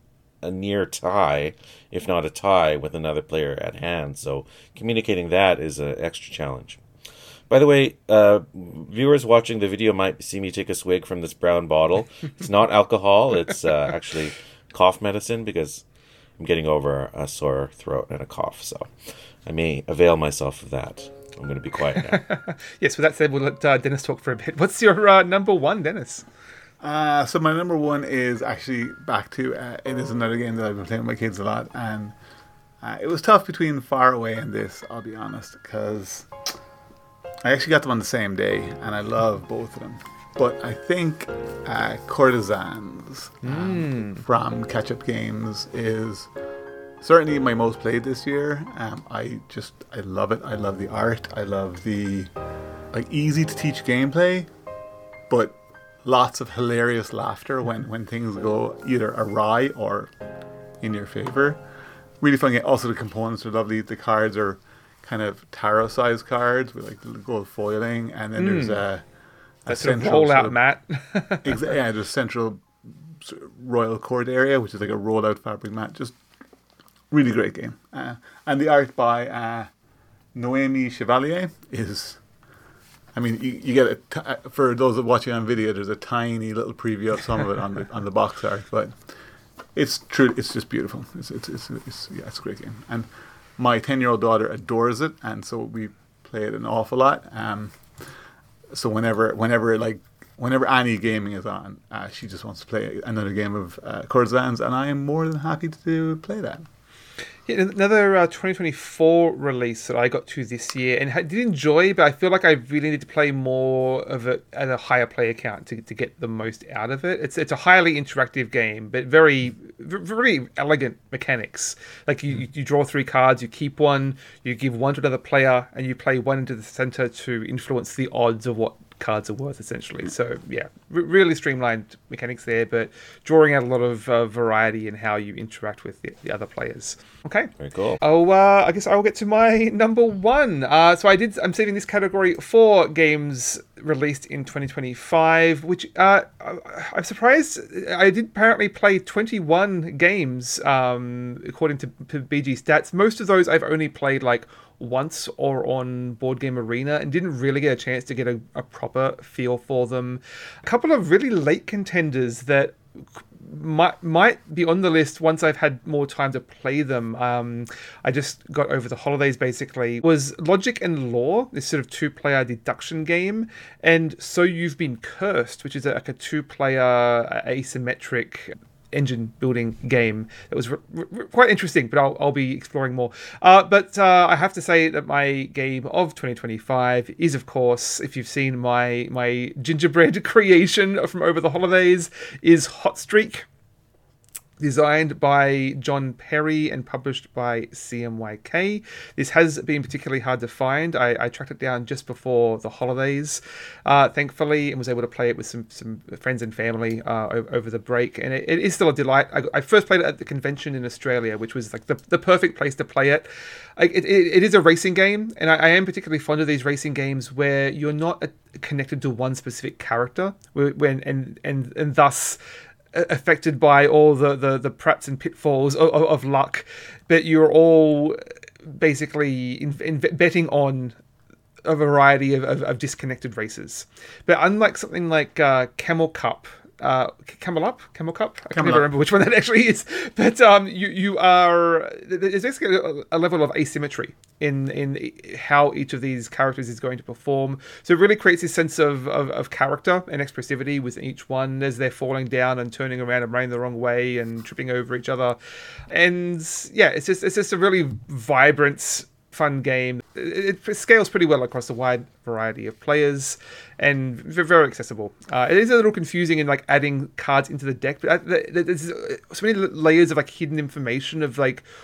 a near tie, if not a tie, with another player at hand. So communicating that is an extra challenge. By the way, viewers watching the video might see me take a swig from this brown bottle. It's not alcohol. It's actually cough medicine because I'm getting over a sore throat and a cough. So I may avail myself of that. I'm going to be quiet now. Yes, with that said, we'll let Dennis talk for a bit. What's your number one, Dennis? So my number one is actually back to, it is another game that I've been playing with my kids a lot. And it was tough between Far Away and this, I'll be honest, because I actually got them on the same day, and I love both of them. But I think Courtesans from Catch Up Games is certainly my most played this year. I love it. I love the art. I love the easy to teach gameplay, but lots of hilarious laughter when things go either awry or in your favor. Really fun game. Also, the components are lovely. The cards are kind of tarot-sized cards with the gold foiling, and then there's a sort of roll-out mat. Yeah, there's a central royal court area, which is like a roll-out fabric mat. Just really great game. And the art by Noémie Chevalier is, I mean, you get for those that watching on video, there's a tiny little preview of some of it on the box art, but it's true. It's just beautiful. It's a great game. And my 10-year-old daughter adores it, and so we play it an awful lot. So whenever Annie Gaming is on, she just wants to play another game of Courtesans, and I am more than happy to play that. Yeah, another 2024 release that I got to this year and did enjoy, but I feel like I really need to play more of it at a higher player count to get the most out of it. It's a highly interactive game, but very elegant mechanics. Like you draw 3 cards, you keep one, you give one to another player, and you play one into the center to influence the odds of what cards are worth, essentially. So yeah, really streamlined mechanics there, but drawing out a lot of variety in how you interact with the other players. Okay, very cool. I guess I will get to my number one. So I'm saving this category for games released in 2025, which I'm surprised. I did apparently play 21 games according to BG Stats. Most of those I've only played once or on Board Game Arena and didn't really get a chance to get a proper feel for them. A couple of really late contenders that might be on the list once I've had more time to play them. I just got over the holidays basically. Was Logic and Law, this sort of 2-player deduction game, and So You've Been Cursed, which is like a 2-player asymmetric engine building game that was quite interesting, but I'll be exploring more. But I have to say that my game of 2025 is, of course, if you've seen my gingerbread creation from over the holidays, is Hot Streak. Designed by John Perry and published by CMYK. This has been particularly hard to find. I tracked it down just before the holidays, thankfully, and was able to play it with some friends and family over the break. And it is still a delight. I first played it at the convention in Australia, which was like the perfect place to play it. It is a racing game, and I am particularly fond of these racing games where you're not connected to one specific character, and thus affected by all the traps and pitfalls of luck, but you're all basically betting on a variety of disconnected races. But unlike something like Camel Cup, I can never remember which one that actually is, but there's basically a level of asymmetry in how each of these characters is going to perform. So it really creates this sense of character and expressivity with each one as they're falling down and turning around and running the wrong way and tripping over each other. And yeah, it's just a really vibrant, fun game. It scales pretty well across a wide variety of players and very accessible. It is a little confusing in adding cards into the deck, but there's so many layers of hidden information of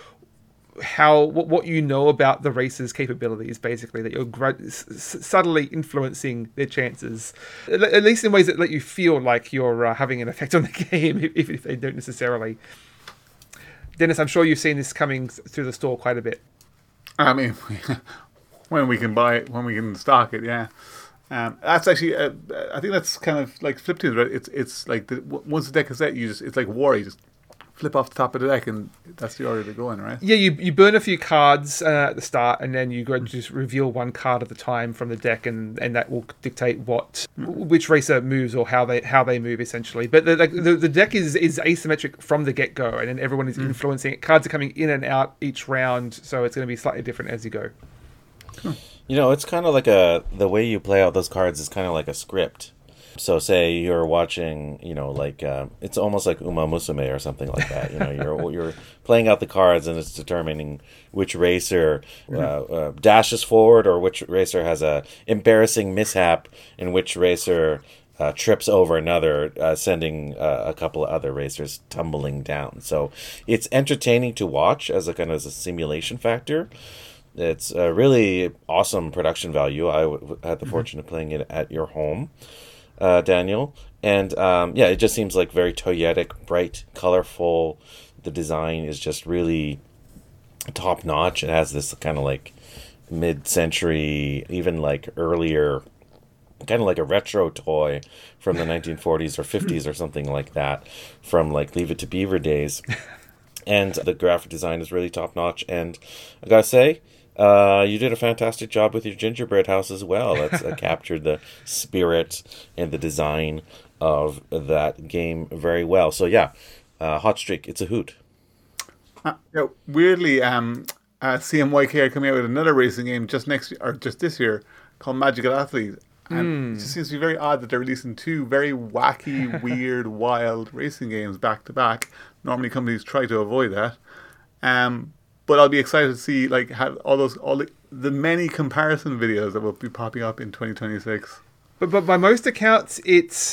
what you know about the race's capabilities, basically, that you're subtly influencing their chances, at least in ways that let you feel like you're having an effect on the game, if they don't necessarily. Dennis, I'm sure you've seen this coming through the store quite a bit. I mean, when we can buy it, when we can stock it, yeah. That's actually, I think that's kind of like flip to it, right? It's like once the deck is set, it's like war. You just flip off the top of the deck, and that's the order to go in, right? Yeah, you burn a few cards at the start, and then you go to just reveal one card at a time from the deck, and that will dictate which racer moves or how they move essentially. But the deck is asymmetric from the get go, and then everyone is influencing it. Cards are coming in and out each round, so it's going to be slightly different as you go. You know, it's kind of like the way you play out those cards is kind of like a script. So say you're watching, you know, like it's almost like Uma Musume or something like that. You know, you're playing out the cards and it's determining which racer dashes forward or which racer has a embarrassing mishap and which racer trips over another, sending a couple of other racers tumbling down. So it's entertaining to watch as a kind of a simulation factor. It's a really awesome production value. I had the fortune of playing it at your home, Daniel. And yeah, it just seems like very toyetic, bright, colorful. The design is just really top notch. It has this kind of like mid-century, even like earlier, kind of like a retro toy from the 1940s or 50s or something like that, from like Leave It to Beaver days. And the graphic design is really top notch. And I gotta say, you did a fantastic job with your gingerbread house as well. That's captured the spirit and the design of that game very well. So yeah, Hot Streak, it's a hoot. Weirdly, CMYK are coming out with another racing game just this year called Magical Athlete. And it just seems to be very odd that they're releasing two very wacky, weird, wild racing games back to back. Normally companies try to avoid that. But I'll be excited to see like how all the many comparison videos that will be popping up in 2026. But by most accounts, it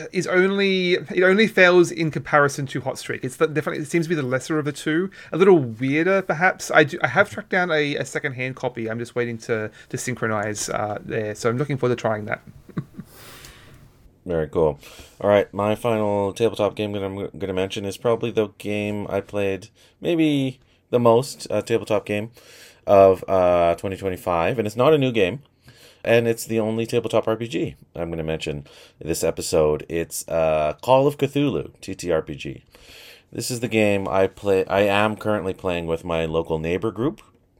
only fails in comparison to Hot Streak. It seems to be the lesser of the two. A little weirder, perhaps. I have tracked down a second-hand copy. I'm just waiting to synchronize there. So I'm looking forward to trying that. Very cool. All right, my final tabletop game that I'm going to mention is probably the game I played maybe the most tabletop game of 2025, and it's not a new game, and it's the only tabletop RPG I'm going to mention this episode. It's Call of Cthulhu TTRPG. This is the game I am currently playing with my local neighbor group.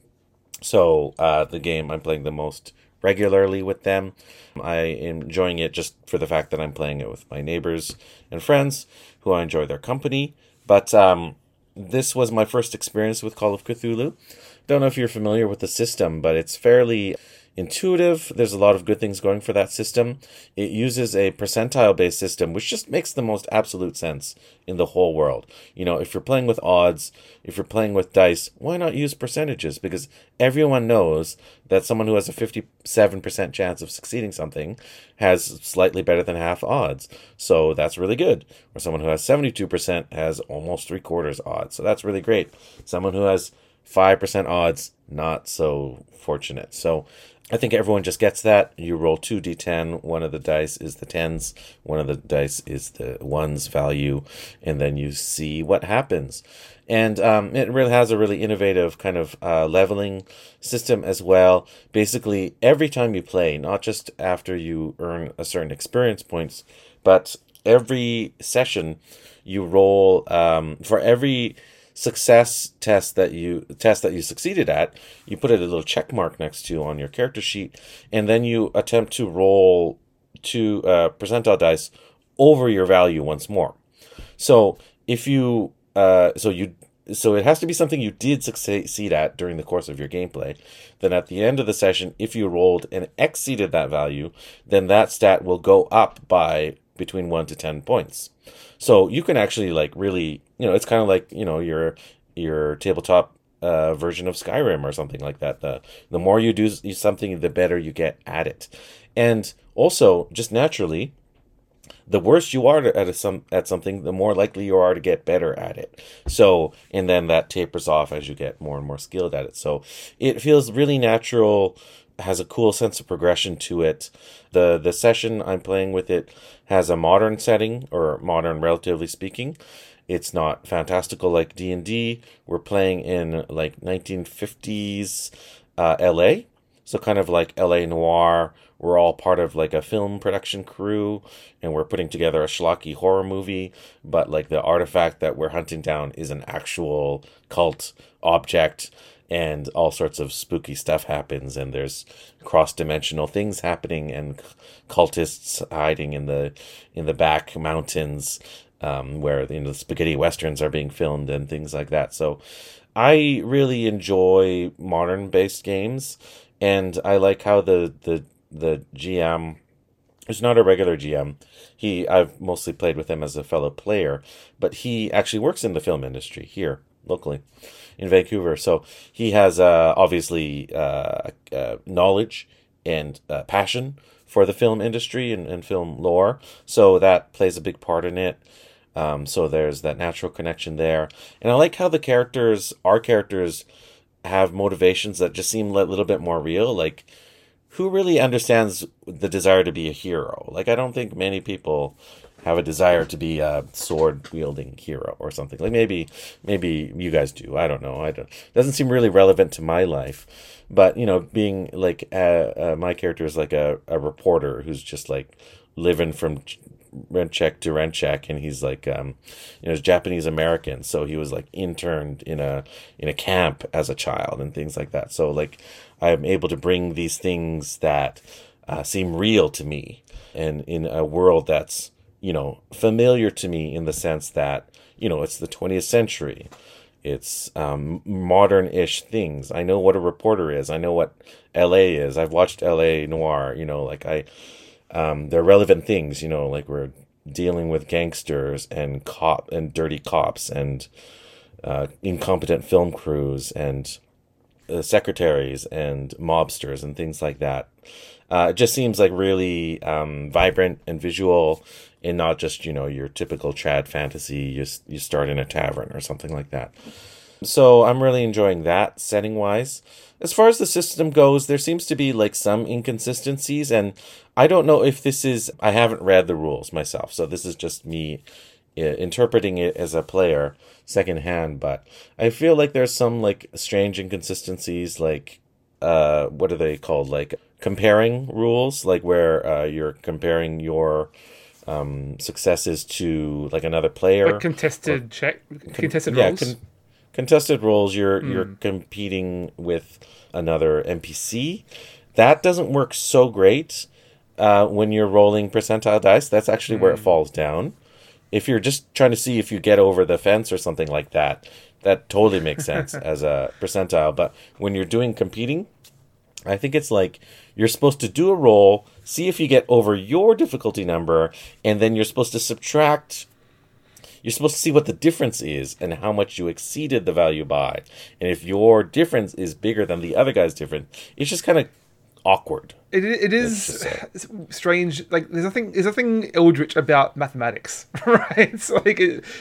So the game I'm playing the most regularly with them. I am enjoying it just for the fact that I'm playing it with my neighbors and friends who I enjoy their company. But this was my first experience with Call of Cthulhu. Don't know if you're familiar with the system, but it's fairly intuitive. There's a lot of good things going for that system. It uses a percentile-based system, which just makes the most absolute sense in the whole world. You know, if you're playing with odds, if you're playing with dice, why not use percentages? Because everyone knows that someone who has a 57% chance of succeeding something has slightly better than half odds. So that's really good. Or someone who has 72% has almost 3/4 odds. So that's really great. Someone who has 5% odds, not so fortunate. So I think everyone just gets that. You roll 2d10. One of the dice is the tens. One of the dice is the ones value. And then you see what happens. And it really has a really innovative kind of leveling system as well. Basically, every time you play, not just after you earn a certain experience points, but every session you roll for every success test that you succeeded at, you put a little check mark next to on your character sheet, and then you attempt to roll 2 percentile dice over your value once more. So if you so it has to be something you did succeed at during the course of your gameplay. Then at the end of the session, if you rolled and exceeded that value, then that stat will go up by between 1 to 10 points. So you can actually like really, you know, it's kind of like, you know, your tabletop version of Skyrim or something like that. The more you do something, the better you get at it. And also, just naturally, the worse you are at something, the more likely you are to get better at it. So, and then that tapers off as you get more and more skilled at it. So it feels really natural, has a cool sense of progression to it. The session I'm playing with it has a modern setting, or modern relatively speaking. It's not fantastical like D&D. We're playing in like 1950s LA. So kind of like LA Noire, we're all part of like a film production crew and we're putting together a schlocky horror movie, but like the artifact that we're hunting down is an actual cult object and all sorts of spooky stuff happens and there's cross-dimensional things happening and cultists hiding in the back mountains where the spaghetti westerns are being filmed and things like that. So I really enjoy modern-based games, and I like how the GM is not a regular GM. I've mostly played with him as a fellow player, but he actually works in the film industry here locally in Vancouver. So he has obviously knowledge and passion for the film industry and film lore. So that plays a big part in it. So there's that natural connection there. And I like how our characters, have motivations that just seem a little bit more real. Like, who really understands the desire to be a hero? Like, I don't think many people have a desire to be a sword-wielding hero or something. Like, maybe you guys do. I don't know. It doesn't seem really relevant to my life. But, being, like, my character is like a reporter who's just, like, living from rent check to rent check, and he's like he's Japanese American, so he was like interned in a camp as a child and things like that. So like I'm able to bring these things that seem real to me and in a world that's familiar to me in the sense that it's the 20th century. It's modern-ish things. I know what a reporter is. I know what LA is. I've watched LA Noire. They're relevant things, like we're dealing with gangsters and dirty cops and incompetent film crews and secretaries and mobsters and things like that. It just seems like really vibrant and visual and not just, your typical trad fantasy. You start in a tavern or something like that. So I'm really enjoying that setting-wise. As far as the system goes, there seems to be like some inconsistencies, and I don't know if I haven't read the rules myself, so this is just me interpreting it as a player secondhand, but I feel like there's some like strange inconsistencies, like what are they called? Like comparing rules, like where you're comparing your successes to like another player. Like contested roles? Contested roles, you're competing with another NPC. That doesn't work so great when you're rolling percentile dice. That's actually where it falls down. If you're just trying to see if you get over the fence or something like that, that totally makes sense as a percentile. But when you're doing competing, I think it's like you're supposed to do a roll, see if you get over your difficulty number, and then you're supposed to subtract. You're supposed to see what the difference is and how much you exceeded the value by. And if your difference is bigger than the other guy's difference, it's just kind of awkward. It is strange. Like there's nothing eldritch about mathematics, right? It's like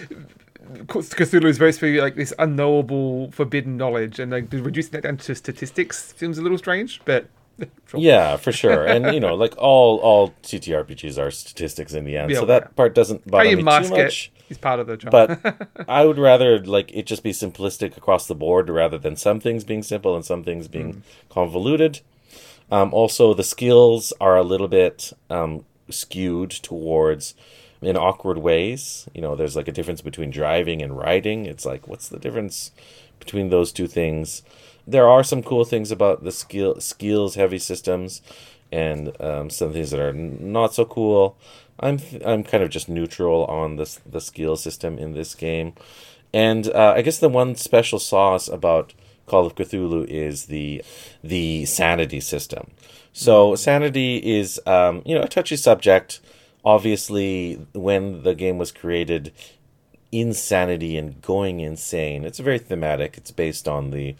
Cthulhu is very supposed to be like this unknowable, forbidden knowledge, and like reducing that down to statistics seems a little strange, but. Sure. Yeah, for sure. And, like all TTRPGs are statistics in the end. So that part doesn't bother me too much. Is part of the job. But I would rather like it just be simplistic across the board rather than some things being simple and some things being convoluted. Also, the skills are a little bit skewed towards in awkward ways. There's like a difference between driving and riding. It's like, what's the difference between those two things? There are some cool things about the skills heavy systems, and some things that are not so cool. I'm kind of just neutral on the skill system in this game, and I guess the one special sauce about Call of Cthulhu is the sanity system. So sanity is a touchy subject. Obviously, when the game was created, insanity and going insane. It's very thematic. It's based on the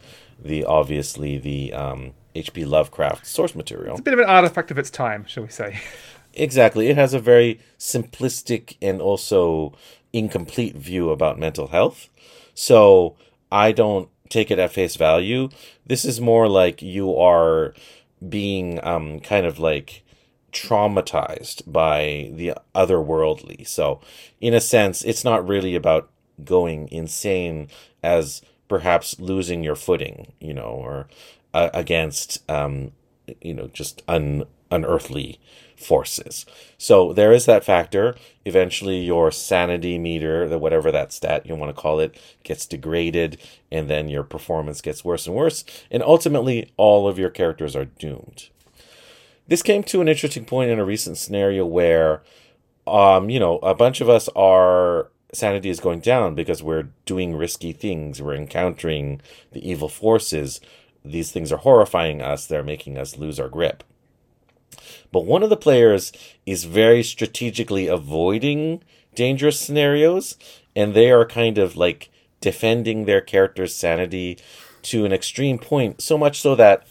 H.P. Lovecraft source material. It's a bit of an artifact of its time, shall we say. Exactly. It has a very simplistic and also incomplete view about mental health. So I don't take it at face value. This is more like you are being kind of like traumatized by the otherworldly. So in a sense, it's not really about going insane as perhaps losing your footing, or against just unearthly forces. So there is that factor. Eventually your sanity meter, whatever that stat you want to call it, gets degraded, and then your performance gets worse and worse, and ultimately all of your characters are doomed. This came to an interesting point in a recent scenario where a bunch of us, our sanity is going down because we're doing risky things, we're encountering the evil forces. These things are horrifying us, they're making us lose our grip. But one of the players is very strategically avoiding dangerous scenarios, and they are kind of like defending their character's sanity to an extreme point, so much so that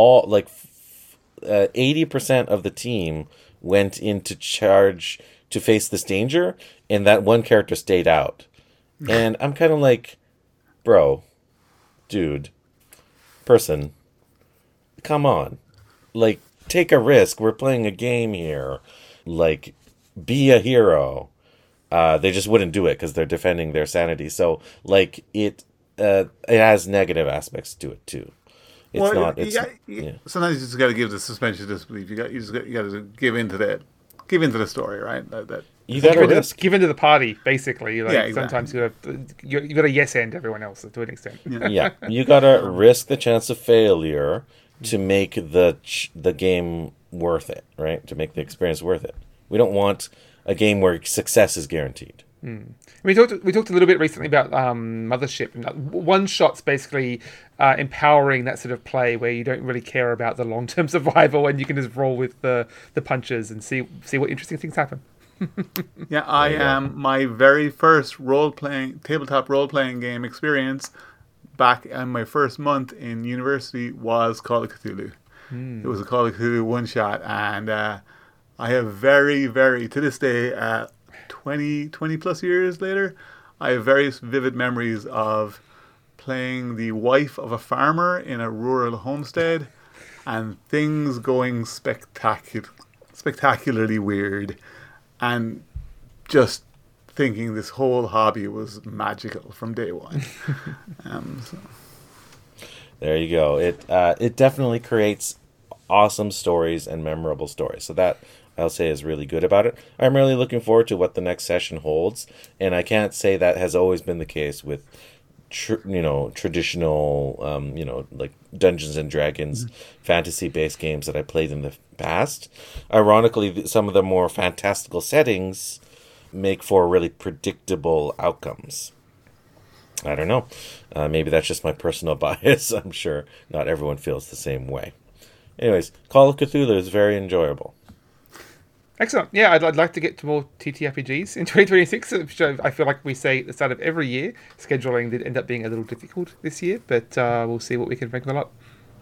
80% of the team went into charge to face this danger, and that one character stayed out. And I'm kind of like, bro, dude, person, come on. Like, take a risk. We're playing a game here. Like, be a hero. They just wouldn't do it because they're defending their sanity. So, like, it has negative aspects to it too. It's not. It's yeah. Sometimes you just got to give the suspension of disbelief. You got to give into the story, right? That you got to risk. Give into the party, basically. Like, yeah, exactly. Sometimes you got to yes end everyone else to an extent. Yeah, you got to risk the chance of failure to make the game worth it, right? To make the experience worth it. We don't want a game where success is guaranteed. We talked a little bit recently about Mothership. One shot's basically empowering that sort of play where you don't really care about the long-term survival and you can just roll with the punches and see what interesting things happen. Yeah, I am my very first tabletop role-playing game experience back in my first month in university was Call of Cthulhu. It was a Call of Cthulhu one-shot, and I have very, very, to this day, 20 plus years later, I have very vivid memories of playing the wife of a farmer in a rural homestead and things going spectacularly weird, and just thinking this whole hobby was magical from day one. There you go. It definitely creates awesome stories and memorable stories. So that, I'll say, is really good about it. I'm really looking forward to what the next session holds, and I can't say that has always been the case with traditional like Dungeons and Dragons fantasy-based games that I played in the past. Ironically, some of the more fantastical settings make for really predictable outcomes. I don't know. Maybe that's just my personal bias. I'm sure not everyone feels the same way. Anyways, Call of Cthulhu is very enjoyable. Excellent. Yeah, I'd like to get to more TTRPGs in 2026, which I feel like we say at the start of every year. Scheduling did end up being a little difficult this year, but we'll see what we can wrangle up.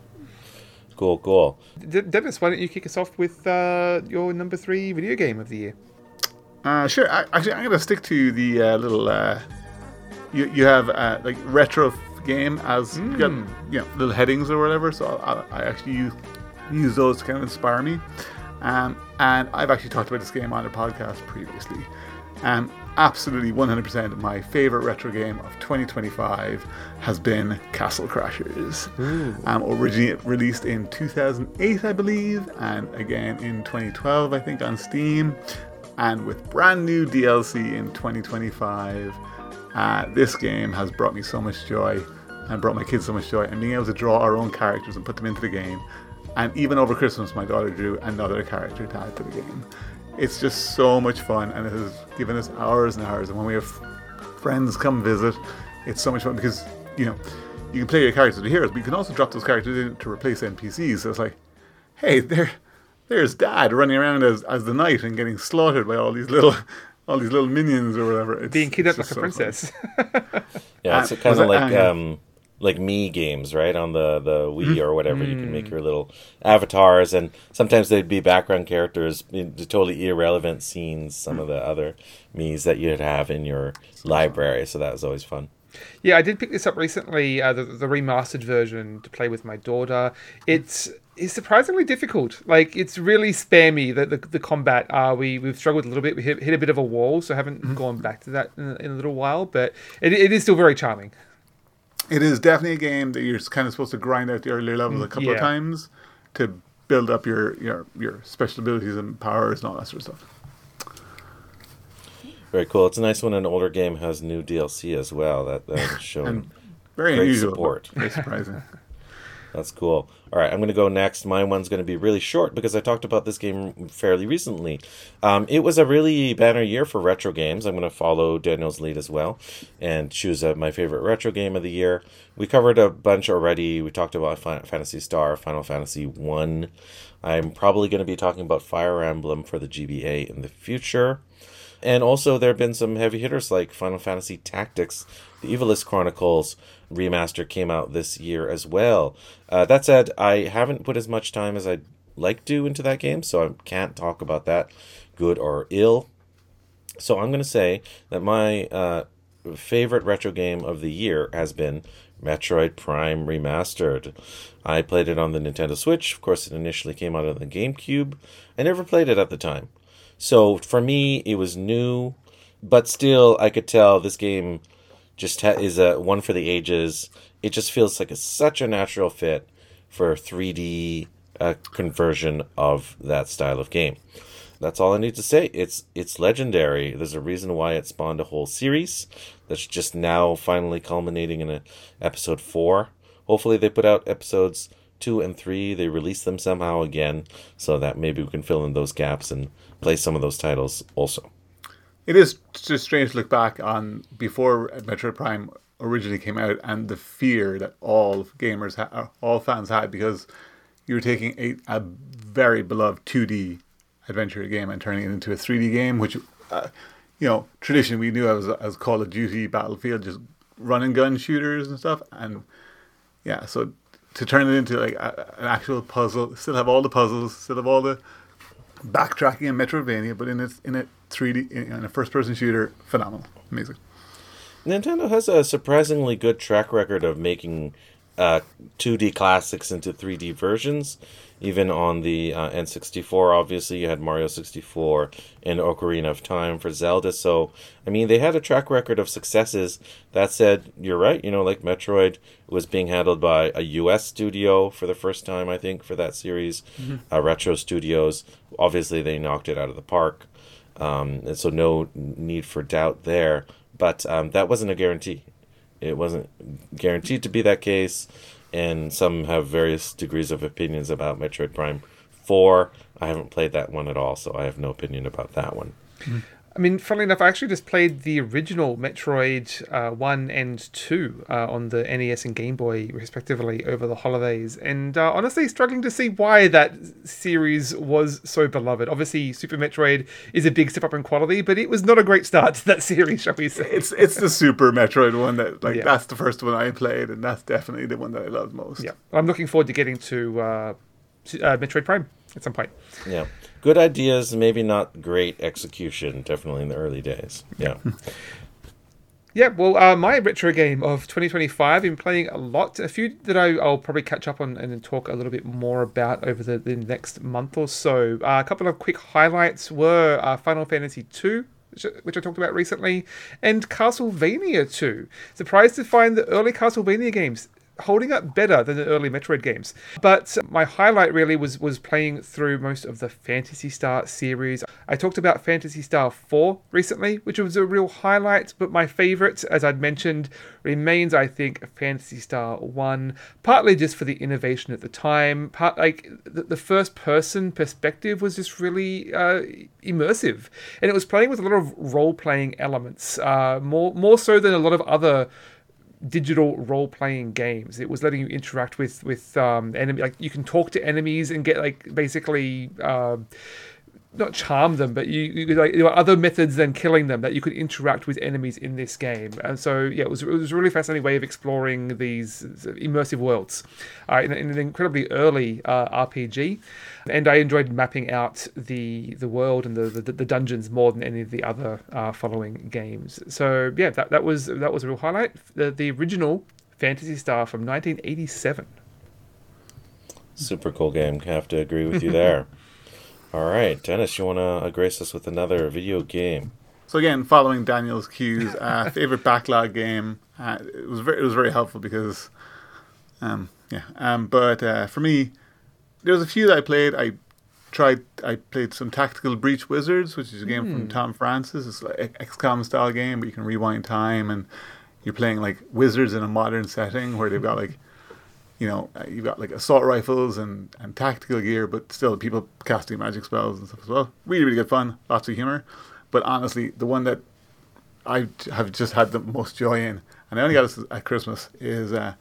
Cool. Dennis, why don't you kick us off with your number 3 video game of the year? Sure. Actually, I'm going to stick to the little... You have like retro game as you got, little headings or whatever, so I actually use those to kind of inspire me. And I've actually talked about this game on the podcast previously. Absolutely 100% my favorite retro game of 2025 has been Castle Crashers. Originally released in 2008, I believe, and again in 2012, I think, on Steam, and with brand new DLC in 2025. This game has brought me so much joy and brought my kids so much joy, and being able to draw our own characters and put them into the game. And even over Christmas, my daughter drew another character to add to the game. It's just so much fun, and it has given us hours and hours. And when we have friends come visit, it's so much fun because, you can play your characters with heroes, but you can also drop those characters in to replace NPCs. So it's like, hey, there's Dad running around as the knight and getting slaughtered by all these little minions or whatever. Being kidnapped like a princess. Yeah, it's kind of like Mii games, right? On the Wii or whatever, you can make your little avatars, and sometimes they'd be background characters in the totally irrelevant scenes, some of the other Miis that you'd have in your library, so that was always fun. Yeah, I did pick this up recently, the remastered version to play with my daughter. It's surprisingly difficult. Like, it's really spammy, the combat. We've struggled a little bit. We hit a bit of a wall, so haven't gone back to that in a little while, but it is still very charming. It is definitely a game that you're kind of supposed to grind out the earlier levels a couple of times to build up your special abilities and powers and all that sort of stuff. Very cool. It's nice when an older game has new DLC as well. That showing And very great unusual, support. very surprising. That's cool. All right, I'm going to go next. My one's going to be really short because I talked about this game fairly recently. It was a really banner year for retro games. I'm going to follow Daniel's lead as well and choose my favorite retro game of the year. We covered a bunch already. We talked about Phantasy Star, Final Fantasy 1. I'm probably going to be talking about Fire Emblem for the GBA in the future. And also there have been some heavy hitters like Final Fantasy Tactics. The Evilist Chronicles remaster came out this year as well. That said, I haven't put as much time as I'd like to into that game, so I can't talk about that, good or ill. So I'm going to say that my favorite retro game of the year has been Metroid Prime Remastered. I played it on the Nintendo Switch. Of course, it initially came out on the GameCube. I never played it at the time. So for me, it was new, but still I could tell this game just is a one for the ages. It just feels like it's such a natural fit for a 3D conversion of that style of game. That's all I need to say. It's legendary. There's a reason why it spawned a whole series that's just now finally culminating in episode 4. Hopefully they put out episodes 2 and 3. They release them somehow again so that maybe we can fill in those gaps and play some of those titles also. It is just strange to look back on before Metroid Prime originally came out and the fear that all gamers, all fans had, because you were taking a very beloved 2D adventure game and turning it into a 3D game, which, traditionally we knew as Call of Duty, Battlefield, just run and gun shooters and stuff. And yeah, so to turn it into like an actual puzzle, still have all the puzzles, still have all the backtracking in Metroidvania, but in a 3D, in a first-person shooter, phenomenal, amazing. Nintendo has a surprisingly good track record of making 2D classics into 3D versions. Even on the N64, obviously, you had Mario 64 and Ocarina of Time for Zelda. So, I mean, they had a track record of successes. That said, you're right. Like Metroid was being handled by a U.S. studio for the first time, I think, for that series. Mm-hmm. Retro Studios, obviously, they knocked it out of the park. And so no need for doubt there. But that wasn't a guarantee. It wasn't guaranteed to be that case. And some have various degrees of opinions about Metroid Prime 4. I haven't played that one at all, so I have no opinion about that one. I mean, funnily enough, I actually just played the original Metroid 1 and 2 on the NES and Game Boy, respectively, over the holidays. And honestly, struggling to see why that series was so beloved. Obviously, Super Metroid is a big step up in quality, but it was not a great start to that series, shall we say. It's the Super Metroid one that's the first one I played, and that's definitely the one that I loved most. Yeah, I'm looking forward to getting to Metroid Prime at some point. Yeah. Good ideas, maybe not great execution, definitely in the early days. Yeah. Yeah, well, my retro game of 2025, I've been playing a lot. A few that I'll probably catch up on and then talk a little bit more about over the next month or so. A couple of quick highlights were Final Fantasy II, which I talked about recently, and Castlevania 2. Surprised to find the early Castlevania games holding up better than the early Metroid games. But my highlight really was playing through most of the Phantasy Star series. I talked about Phantasy Star 4 recently, which was a real highlight, but my favorite, as I'd mentioned, remains, I think, Phantasy Star 1, partly just for the innovation at the time. The first person perspective was just really immersive, and it was playing with a lot of role-playing elements, more so than a lot of other digital role-playing games. It was letting you interact with enemy, like you can talk to enemies and get basically not charm them, but there were other methods than killing them that you could interact with enemies in this game. And so yeah, it was a really fascinating way of exploring these immersive worlds in an incredibly early RPG. And I enjoyed mapping out the world and the dungeons more than any of the other following games. So yeah, that was a real highlight. The original Phantasy Star from 1987. Super cool game. Have to agree with you there. All right, Dennis, you want to grace us with another video game? So again, following Daniel's cues, favorite backlog game. It was very helpful because, but for me, there's a few that I played. I played some Tactical Breach Wizards, which is a game from Tom Francis. It's like an XCOM style game, but you can rewind time, and you're playing like wizards in a modern setting where they've got like, you've got like assault rifles and tactical gear, but still people casting magic spells and stuff as well. Really, really good fun. Lots of humor. But honestly, the one that I have just had the most joy in, and I only got this at Christmas, is I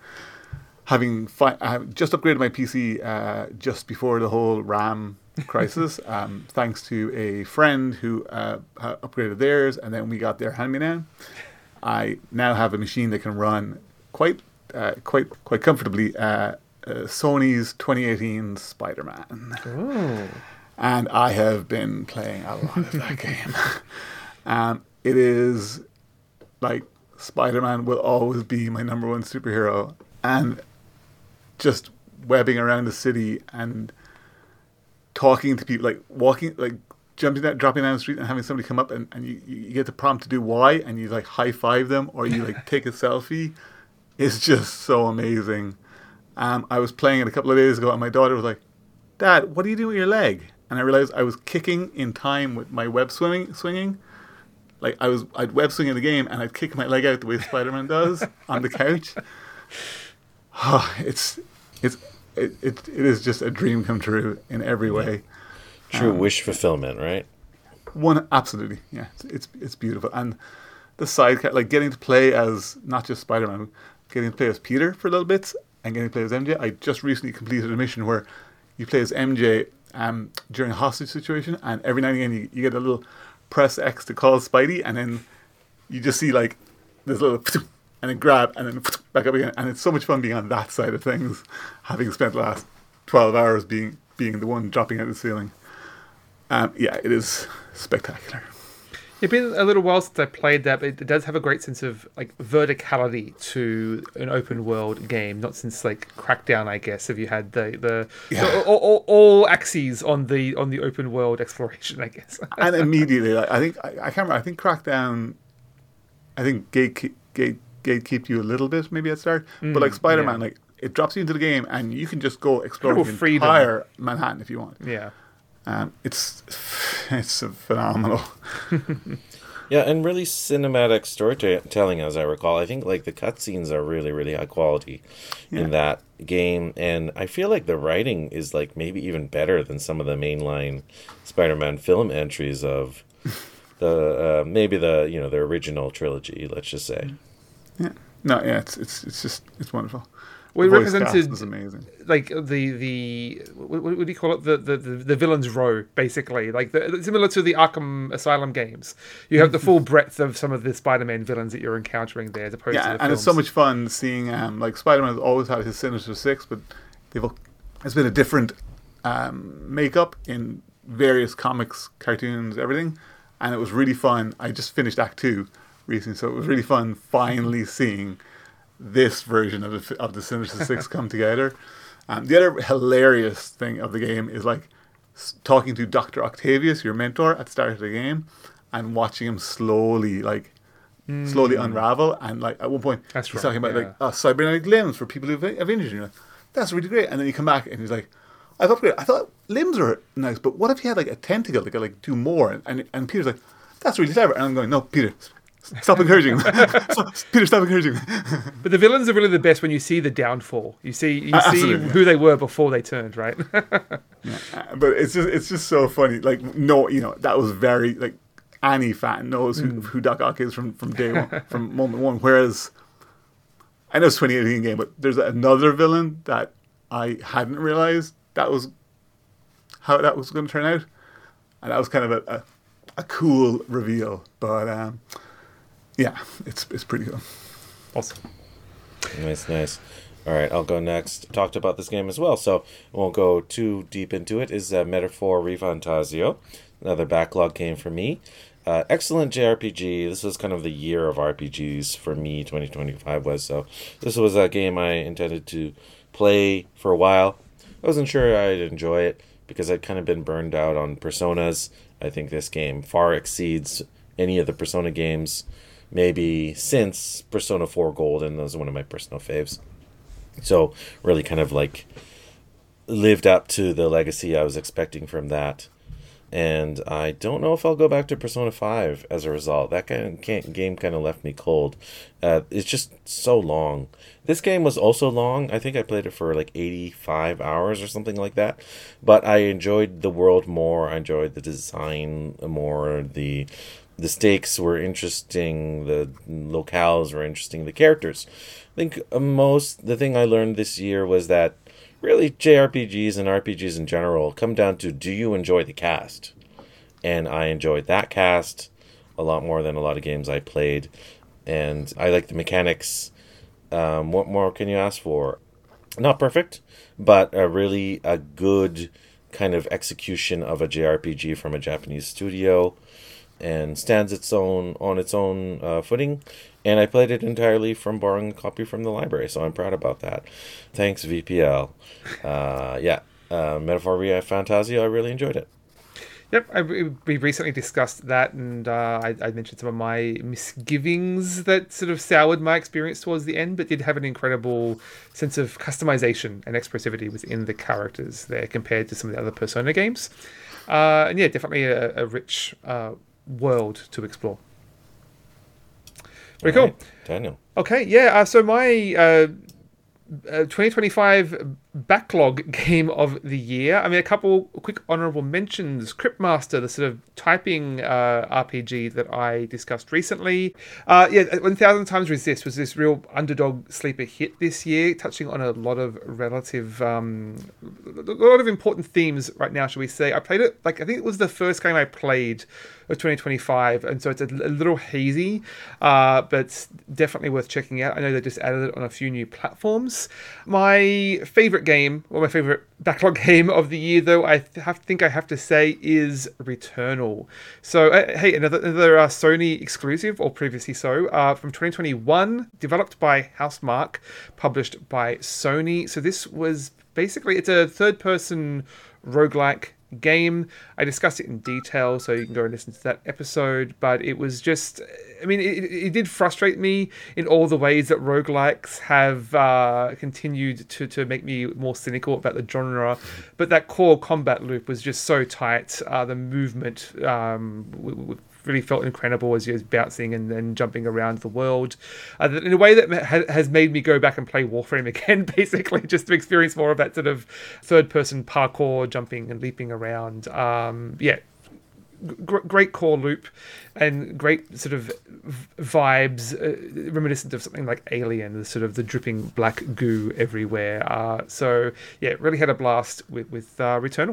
have just upgraded my PC just before the whole RAM crisis, thanks to a friend who upgraded theirs, and then we got their hand-me-down. I now have a machine that can run quite comfortably Sony's 2018 Spider-Man. Oh. And I have been playing a lot of that game. It is like Spider-Man will always be my number one superhero, and just webbing around the city and talking to people, like walking, like dropping down the street and having somebody come up and you get the prompt to do Y, and you like high five them or you like take a selfie. It's just so amazing. I was playing it a couple of days ago, and my daughter was like, "Dad, what do you do with your leg?" And I realized I was kicking in time with my web swinging. Like I'd web swing in the game, and I'd kick my leg out the way Spider-Man does on the couch. Oh, it is just a dream come true in every way. True wish fulfillment, right? Absolutely, yeah. It's beautiful, and the side like getting to play as not just Spider-Man, getting to play as Peter for a little bit, and getting to play as MJ. I just recently completed a mission where you play as MJ during a hostage situation, and every now and again you get a little press X to call Spidey, and then you just see like this little and then grab and then back up again, and it's so much fun being on that side of things, having spent the last 12 hours being the one dropping out of the ceiling. Yeah, it is spectacular. It's been a little while since I played that, but it does have a great sense of like verticality to an open world game. Not since like Crackdown, I guess. Have you had the all axes on the open world exploration? I guess. And immediately, like, I can't remember. I think Crackdown, I think gatekeep you a little bit maybe at start, but like Spider-Man, like it drops you into the game and you can just go explore the entire Manhattan if you want. Yeah. It's phenomenal. Yeah, and really cinematic storytelling, as I recall. I think like the cutscenes are really, really high quality in that game, and I feel like the writing is like maybe even better than some of the mainline Spider-Man film entries of the the original trilogy. Let's just say. Yeah. No. Yeah. It's wonderful. Well, it represented was amazing. Like the what do you call it? The villains row, basically, like similar to the Arkham Asylum games. You have the full breadth of some of the Spider-Man villains that you're encountering there, as opposed to the and films. It's so much fun seeing like Spider-Man has always had his Sinister Six, but it's been a different makeup in various comics, cartoons, everything, and it was really fun. I just finished Act 2 recently, so it was really fun finally seeing this version of the Sinister Six come together. The other hilarious thing of the game is like talking to Dr. Octavius, your mentor, at the start of the game, and watching him slowly unravel. And like at one point, he's talking about like cybernetic limbs for people who have injured you. Like, that's really great. And then you come back and he's like, I've upgraded. I thought limbs were nice, but what if you had like a tentacle that could like do more? And Peter's like, that's really clever. And I'm going, no, Peter, stop encouraging him. Peter, stop encouraging him. But the villains are really the best when you see the downfall. You see who they were before they turned, right? But it's just so funny. Like, no, that was very like any fan knows who Doc Ock is from day one, from moment one. Whereas I know it's 2018 game, but there's another villain that I hadn't realized that was how that was going to turn out, and that was kind of a cool reveal. But yeah, it's pretty cool. Awesome. Nice. All right, I'll go next. Talked about this game as well, so I won't go too deep into it. Is Metaphor ReFantazio, another backlog game for me. Excellent JRPG. This was kind of the year of RPGs for me, 2025 was. So this was a game I intended to play for a while. I wasn't sure I'd enjoy it because I'd kind of been burned out on Personas. I think this game far exceeds any of the Persona games, maybe since Persona 4 Gold, and that was one of my personal faves. So really kind of like lived up to the legacy I was expecting from that. And I don't know if I'll go back to Persona 5 as a result. That game kind of left me cold. It's just so long. This game was also long. I think I played it for like 85 hours or something like that. But I enjoyed the world more. I enjoyed the design more. The stakes were interesting. The locales were interesting. The characters. I think the thing I learned this year was that really, JRPGs and RPGs in general come down to, do you enjoy the cast? And I enjoyed that cast a lot more than a lot of games I played. And I like the mechanics. What more can you ask for? Not perfect, but a good kind of execution of a JRPG from a Japanese studio, and stands on its own footing. And I played it entirely from borrowing a copy from the library, so I'm proud about that. Thanks, VPL. Metaphor Via Fantasia, I really enjoyed it. Yep, we recently discussed that, and I mentioned some of my misgivings that sort of soured my experience towards the end, but did have an incredible sense of customization and expressivity within the characters there compared to some of the other Persona games. And yeah, definitely a rich world to explore. Very cool. Daniel. Okay, yeah, so my 2025 backlog game of the year. I mean, a couple quick honorable mentions. Cryptmaster, the sort of typing RPG that I discussed recently. 1000 Times Resist was this real underdog sleeper hit this year, touching on a lot of important themes right now, shall we say. I played it, I think it was the first game I played of 2025, and so it's a little hazy, but definitely worth checking out. I know they just added it on a few new platforms. My favorite game, or my favorite backlog game of the year, though, I think I have to say is Returnal. So, hey, another Sony exclusive, or previously so, from 2021, developed by Housemarque, published by Sony. So this was basically, it's a third-person roguelike game. I discussed it in detail, so you can go and listen to that episode, but it was just, I mean, it did frustrate me in all the ways that roguelikes have continued to make me more cynical about the genre, but that core combat loop was just so tight. The movement really felt incredible as he was bouncing and then jumping around the world in a way that has made me go back and play Warframe again, basically, just to experience more of that sort of third-person parkour, jumping and leaping around. Great core loop and great sort of vibes, reminiscent of something like Alien, the sort of the dripping black goo everywhere. Really had a blast with Returnal.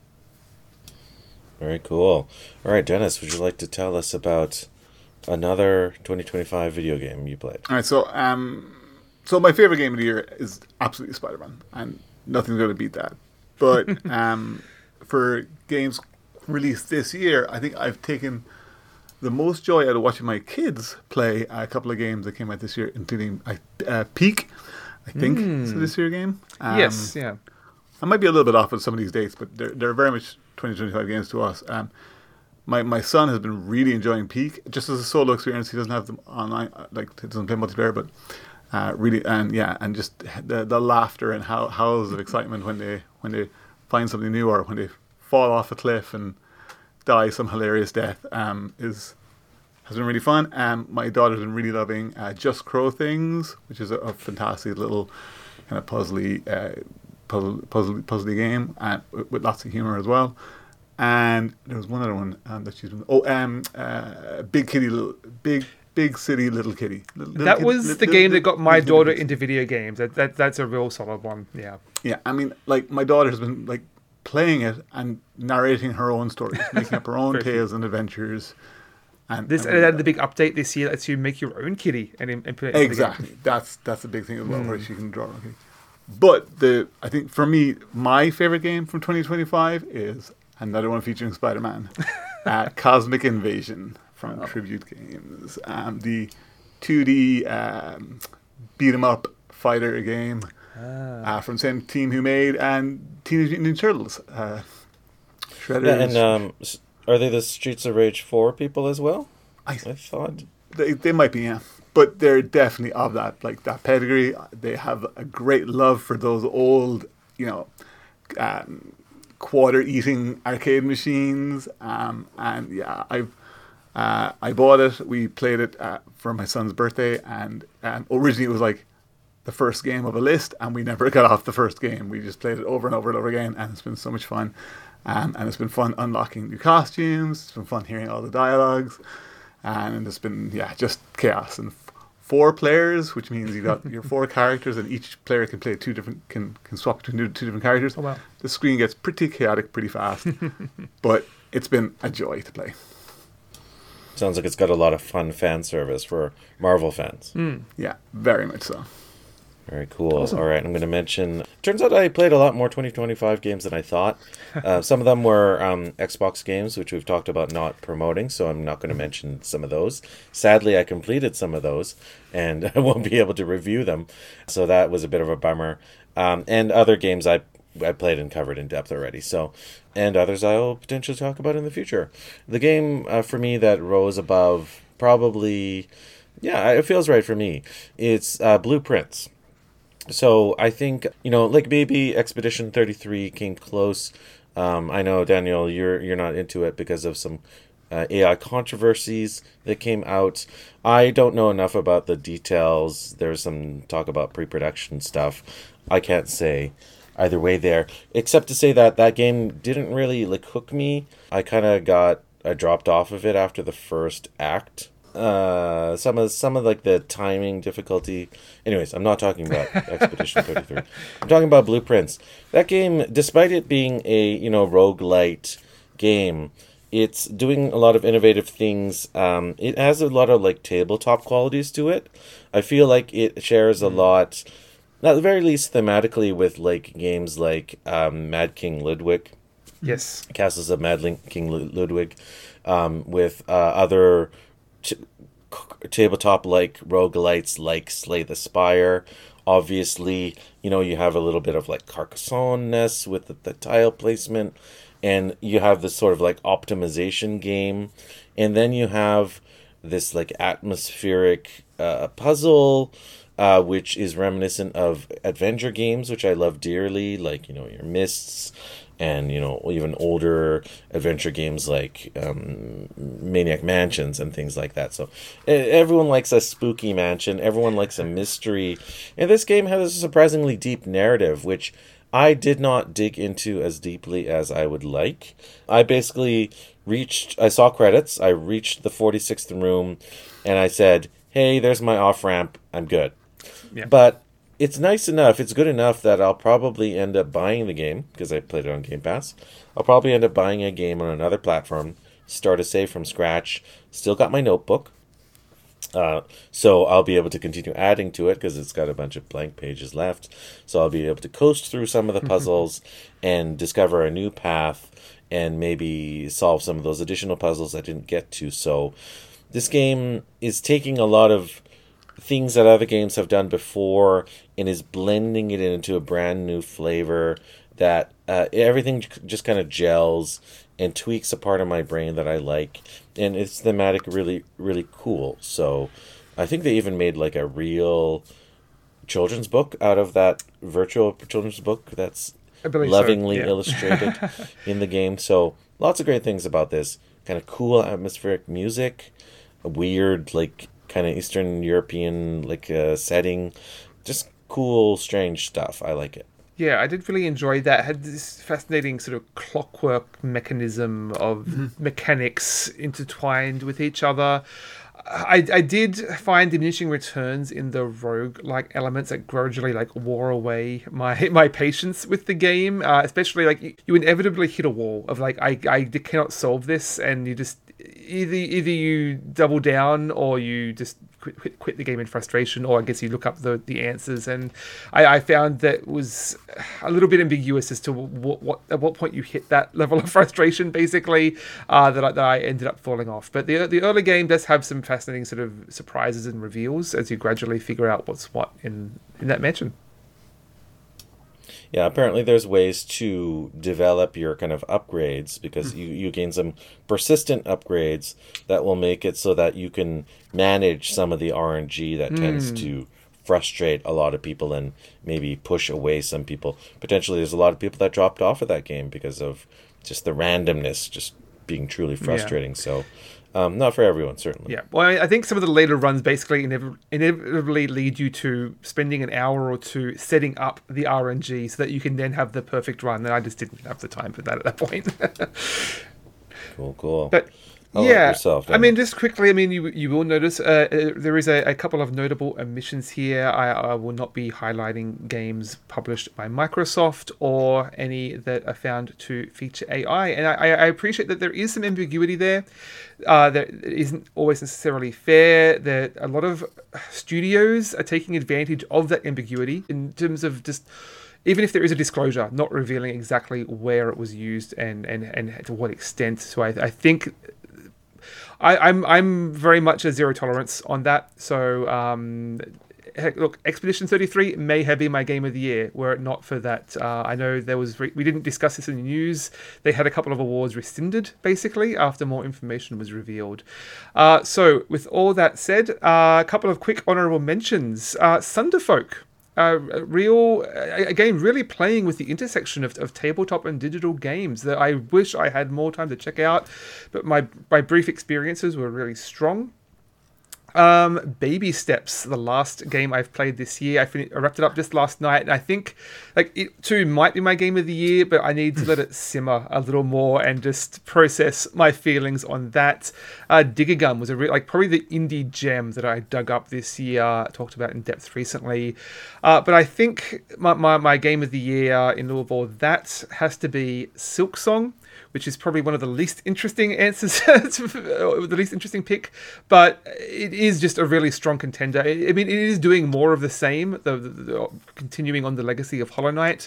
Very cool. All right, Dennis, would you like to tell us about another 2025 video game you played? All right, so my favorite game of the year is absolutely Spider-Man, and nothing's going to beat that. But for games released this year, I think I've taken the most joy out of watching my kids play a couple of games that came out this year, including Peak, I think, is this year game. Yes, yeah. I might be a little bit off with some of these dates, but they're very much 2025 games to us. My son has been really enjoying Peak, just as a solo experience. He doesn't have them online, he doesn't play multiplayer, but and just the laughter and howls of excitement when they find something new, or when they fall off a cliff and die some hilarious death has been really fun. My daughter's been really loving Just Crow Things, which is a fantastic little kind of puzzly game with lots of humor as well. And there was one other one that she's been Big City Little Kitty. That was the game that got my daughter into video games. That's a real solid one. Yeah. Yeah, I mean, my daughter has been playing it and narrating her own stories, making up her own tales and adventures. And added the big update this year lets you make your own kitty and put it exactly. That's a big thing as well, where she can draw her own kitty. But I think for me, my favorite game from 2025 is another one featuring Spider-Man, Cosmic Invasion from Tribute Games, the 2D beat 'em up fighter game from the same team who made Teenage Mutant Ninja Turtles. Shredder. Yeah, and are they the Streets of Rage 4 people as well? I thought they might be, yeah. But they're definitely of that pedigree. They have a great love for those old, quarter eating arcade machines. And yeah, I bought it. We played it for my son's birthday, and originally it was like the first game of a list, and we never got off the first game. We just played it over and over and over again, and it's been so much fun. And it's been fun unlocking new costumes. It's been fun hearing all the dialogues, and it's been just chaos. And 4 players, which means you got your 4 characters, and each player can play can swap between 2 different characters. Oh, wow. The screen gets pretty chaotic pretty fast, but it's been a joy to play. Sounds like it's got a lot of fun fan service for Marvel fans. Yeah, very much so. Very cool. Awesome. All right, I'm going to mention... Turns out I played a lot more 2025 games than I thought. Some of them were Xbox games, which we've talked about not promoting, so I'm not going to mention some of those. Sadly, I completed some of those, and I won't be able to review them, so that was a bit of a bummer. And other games I played and covered in depth already, and others I will potentially talk about in the future. The game, for me, that rose above probably... Yeah, it feels right for me. It's Blueprints. So I think, like maybe Expedition 33 came close. I know, Daniel, you're not into it because of some AI controversies that came out. I don't know enough about the details. There's some talk about pre-production stuff. I can't say either way there, except to say that that game didn't really hook me. I kind of dropped off of it after the first act. Some of the timing difficulty. Anyways, I'm not talking about Expedition 33. I'm talking about Blueprints. That game, despite it being a roguelite game, it's doing a lot of innovative things. It has a lot of tabletop qualities to it. I feel like it shares a lot, at the very least thematically, with games like Mad King Ludwig. Yes. Castles of Mad King Ludwig, with other tabletop roguelites like Slay the Spire. Obviously, you have a little bit of Carcassonne-ness with the tile placement, and you have this sort of optimization game, and then you have this atmospheric puzzle, which is reminiscent of adventure games, which I love dearly, your Mists, and even older adventure games like Maniac Mansions and things like that. So everyone likes a spooky mansion, everyone likes a mystery, and this game has a surprisingly deep narrative, which I did not dig into as deeply as I would like. I basically I saw credits, I reached the 46th room, and I said, hey, there's my off-ramp, I'm good. Yeah. But it's nice enough, it's good enough that I'll probably end up buying the game, because I played it on Game Pass. I'll probably end up buying a game on another platform, start a save from scratch, still got my notebook, so I'll be able to continue adding to it, because it's got a bunch of blank pages left, so I'll be able to coast through some of the puzzles and discover a new path, and maybe solve some of those additional puzzles I didn't get to. So this game is taking a lot of things that other games have done before and is blending it into a brand new flavor that everything just kind of gels and tweaks a part of my brain that I like, and it's thematic really, really cool. So I think they even made a real children's book out of that virtual children's book that's lovingly illustrated in the game. So lots of great things about this. Kind of cool atmospheric music, a weird kind of Eastern European setting, just cool, strange stuff. I like it. Yeah, I did really enjoy that. It had this fascinating sort of clockwork mechanism of mechanics intertwined with each other. I did find diminishing returns in the rogue-like elements that gradually wore away my patience with the game. Especially you inevitably hit a wall of I cannot solve this, and you just either you double down or you just quit the game in frustration, or I guess you look up the answers. And I found that was a little bit ambiguous as to at what point you hit that level of frustration, basically, that I ended up falling off. But the early game does have some fascinating sort of surprises and reveals as you gradually figure out what's what in that mansion. Yeah, apparently there's ways to develop your kind of upgrades, because you gain some persistent upgrades that will make it so that you can manage some of the RNG that tends to frustrate a lot of people and maybe push away some people. Potentially, there's a lot of people that dropped off of that game because of just the randomness, just being truly frustrating. Yeah. So, not for everyone, certainly. Yeah. Well, I think some of the later runs basically inevitably lead you to spending an hour or two setting up the RNG so that you can then have the perfect run. And I just didn't have the time for that at that point. Cool. But How about yourself, I mean, just quickly, I mean, you will notice there is a couple of notable omissions here. I will not be highlighting games published by Microsoft or any that are found to feature AI. And I appreciate that there is some ambiguity there. That isn't always necessarily fair. That a lot of studios are taking advantage of that ambiguity in terms of just... even if there is a disclosure, not revealing exactly where it was used and to what extent. So I think I'm very much a zero tolerance on that. So heck, look, Expedition 33 may have been my game of the year were it not for that. I know there was we didn't discuss this in the news. They had a couple of awards rescinded basically after more information was revealed. So with all that said, a couple of quick honorable mentions. Sunderfolk. A game really playing with the intersection of tabletop and digital games that I wish I had more time to check out, but my brief experiences were really strong. Baby Steps, the last game I've played this year. I wrapped it up just last night, and I think it too might be my game of the year, but I need to let it simmer a little more and just process my feelings on that. Digger Gun was probably the indie gem that I dug up this year, talked about in depth recently. But I think my game of the year in lieu of all that has to be Silksong, which is probably one of the least interesting answers, the least interesting pick, but it is just a really strong contender. I mean, it is doing more of the same, the continuing on the legacy of Hollow Knight,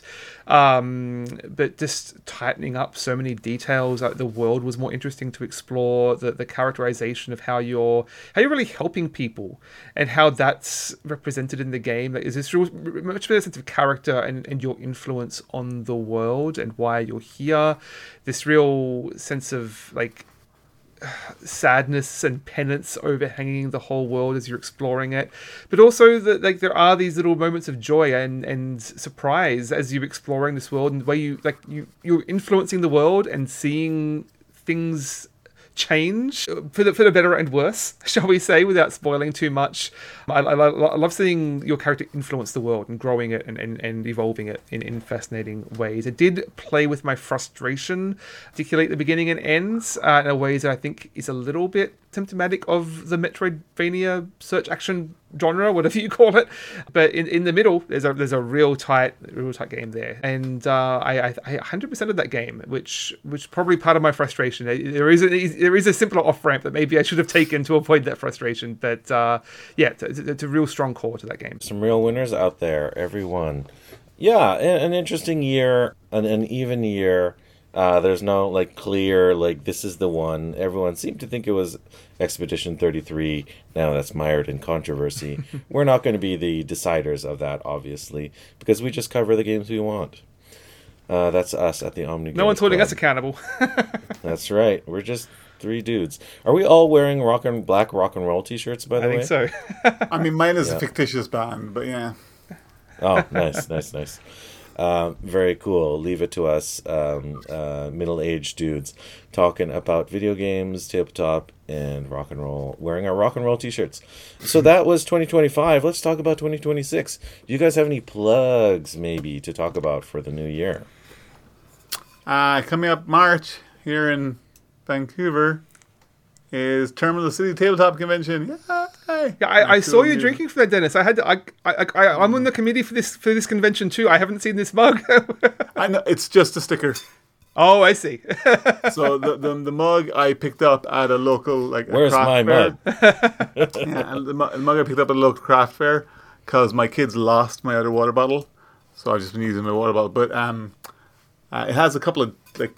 but just tightening up so many details. The world was more interesting to explore, the characterization of how you're really helping people and how that's represented in the game. Is this much better sense of character and your influence on the world and why you're here. This real sense of sadness and penance overhanging the whole world as you're exploring it, but also that there are these little moments of joy and surprise as you're exploring this world, and where you're influencing the world and seeing things change for the better and worse, shall we say, without spoiling too much. I love seeing your character influence the world and growing it and evolving it in fascinating ways. It did play with my frustration, particularly at the beginning and ends, in a ways that I think is a little bit symptomatic of the Metroidvania search action genre, whatever you call it. But in the middle, there's a real tight game there, and I 100% of that game, which probably part of my frustration. There is a simpler off ramp that maybe I should have taken to avoid that frustration. But it's a real strong core to that game. Some real winners out there, everyone. Yeah, an interesting year, an even year. There's no clear this is the one. Everyone seemed to think it was Expedition 33. Now that's mired in controversy. We're not going to be the deciders of that, obviously, because we just cover the games we want. That's us at the Omni. No one's holding us accountable. That's right. We're just three dudes. Are we all wearing black rock and roll t-shirts, by the way? I think so. I mean, mine is a fictitious band, but yeah. Oh, nice. Very cool. Leave it to us, middle-aged dudes, talking about video games, tabletop, and rock and roll, wearing our rock and roll t-shirts. So that was 2025. Let's talk about 2026. Do you guys have any plugs, maybe, to talk about for the new year? Coming up March here in Vancouver is Terminal City Tabletop Convention. Yay! Yeah, I saw you drinking from that, Dennis. I'm on the committee for this convention too. I haven't seen this mug. I know, it's just a sticker. Oh, I see. So the mug I picked up at a local Where's my mug? Yeah, and the mug I picked up at a local craft fair because my kids lost my other water bottle, so I've just been using my water bottle. But it has a couple of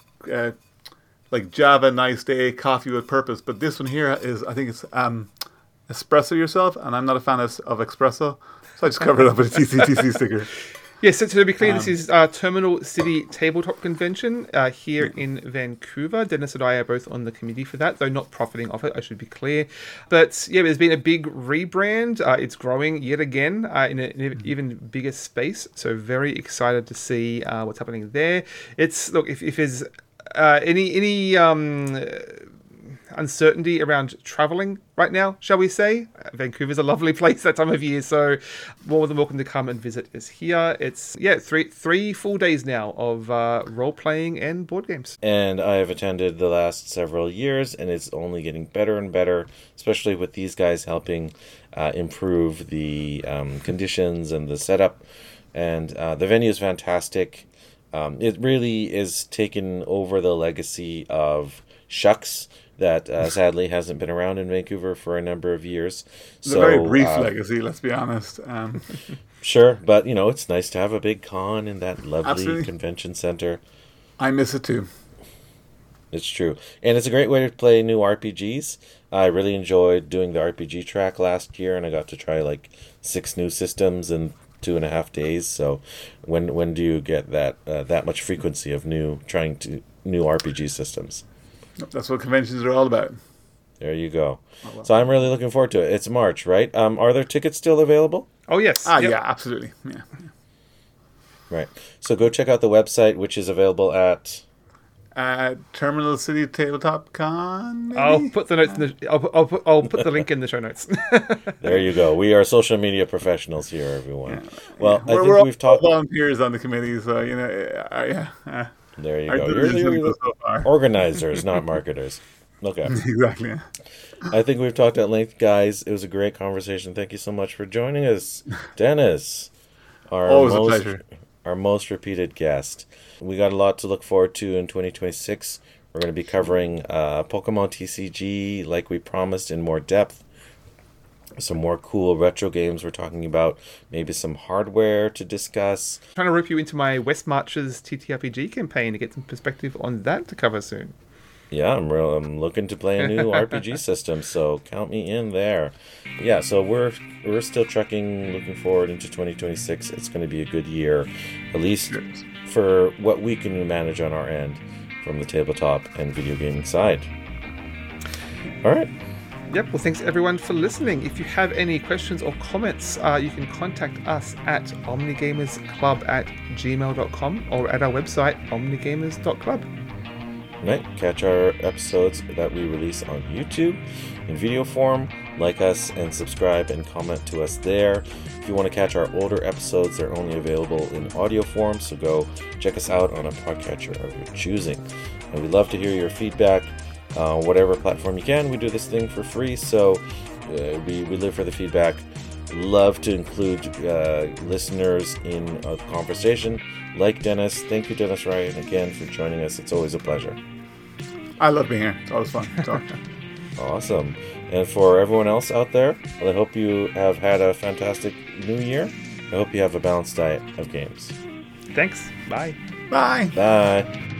Java Nice Day Coffee with Purpose, but this one here is, I think it's Espresso Yourself, and I'm not a fan of espresso, so I just covered it up with a TCTC sticker. Yes, so to be clear, this is Terminal City Tabletop Convention here in Vancouver. Dennis and I are both on the committee for that, though not profiting off it, I should be clear. But yeah, there's been a big rebrand. It's growing yet again in an even bigger space. So very excited to see what's happening there. Look, if there's any uncertainty around traveling right now, shall we say? Vancouver's a lovely place that time of year, so more than welcome to come and visit us here. It's three full days now of role playing and board games. And I have attended the last several years, and it's only getting better and better, especially with these guys helping improve the conditions and the setup. And the venue is fantastic. It really is taken over the legacy of Shucks, that sadly hasn't been around in Vancouver for a number of years. It's a very brief legacy, let's be honest. Sure, but it's nice to have a big con in that lovely Absolutely. convention center. I miss it too. It's true. And it's a great way to play new RPGs. I really enjoyed doing the RPG track last year, and I got to try like 6 new systems in 2.5 days. So when do you get that much frequency of new RPG systems? That's what conventions are all about. There you go. Oh, well. So I'm really looking forward to it. It's March, right? Are there tickets still available? Oh, yes. Yep. Yeah, absolutely. Yeah. Right. So go check out the website, which is available at... Terminal City Tabletop Con, maybe? I'll put the notes in I'll put the link in the show notes. There you go. We are social media professionals here, everyone. Yeah. Well, yeah. I think we've talked... volunteers on the committee, so, There you go. You're so far. Organizers, not marketers. Okay. Exactly. Yeah. I think we've talked at length, guys. It was a great conversation. Thank you so much for joining us, Dennis. Always a pleasure. Our most repeated guest. We got a lot to look forward to in 2026. We're going to be covering Pokemon TCG like we promised in more depth. Some more cool retro games we're talking about. Maybe some hardware to discuss. I'm trying to rope you into my West Marches TTRPG campaign to get some perspective on that to cover soon. Yeah, I'm looking to play a new RPG system, so count me in there. Yeah, so we're still trekking, looking forward into 2026. It's going to be a good year, at least for what we can manage on our end from the tabletop and video gaming side. All right. Yep, well, thanks everyone for listening. If you have any questions or comments, you can contact us at omnigamersclub@gmail.com or at our website, omnigamers.club. Right, catch our episodes that we release on YouTube in video form. Like us and subscribe and comment to us there. If you want to catch our older episodes, they're only available in audio form, so go check us out on a podcatcher of your choosing. And we'd love to hear your feedback. Whatever platform you can. We do this thing for free, so we live for the feedback. Love to include listeners in a conversation like Dennis. Thank you, Dennis Ryan, again for joining us. It's always a pleasure. I love being here. It's always fun to talk. Awesome. And for everyone else out there, I hope you have had a fantastic new year. I hope you have a balanced diet of games. Thanks. Bye. Bye. Bye.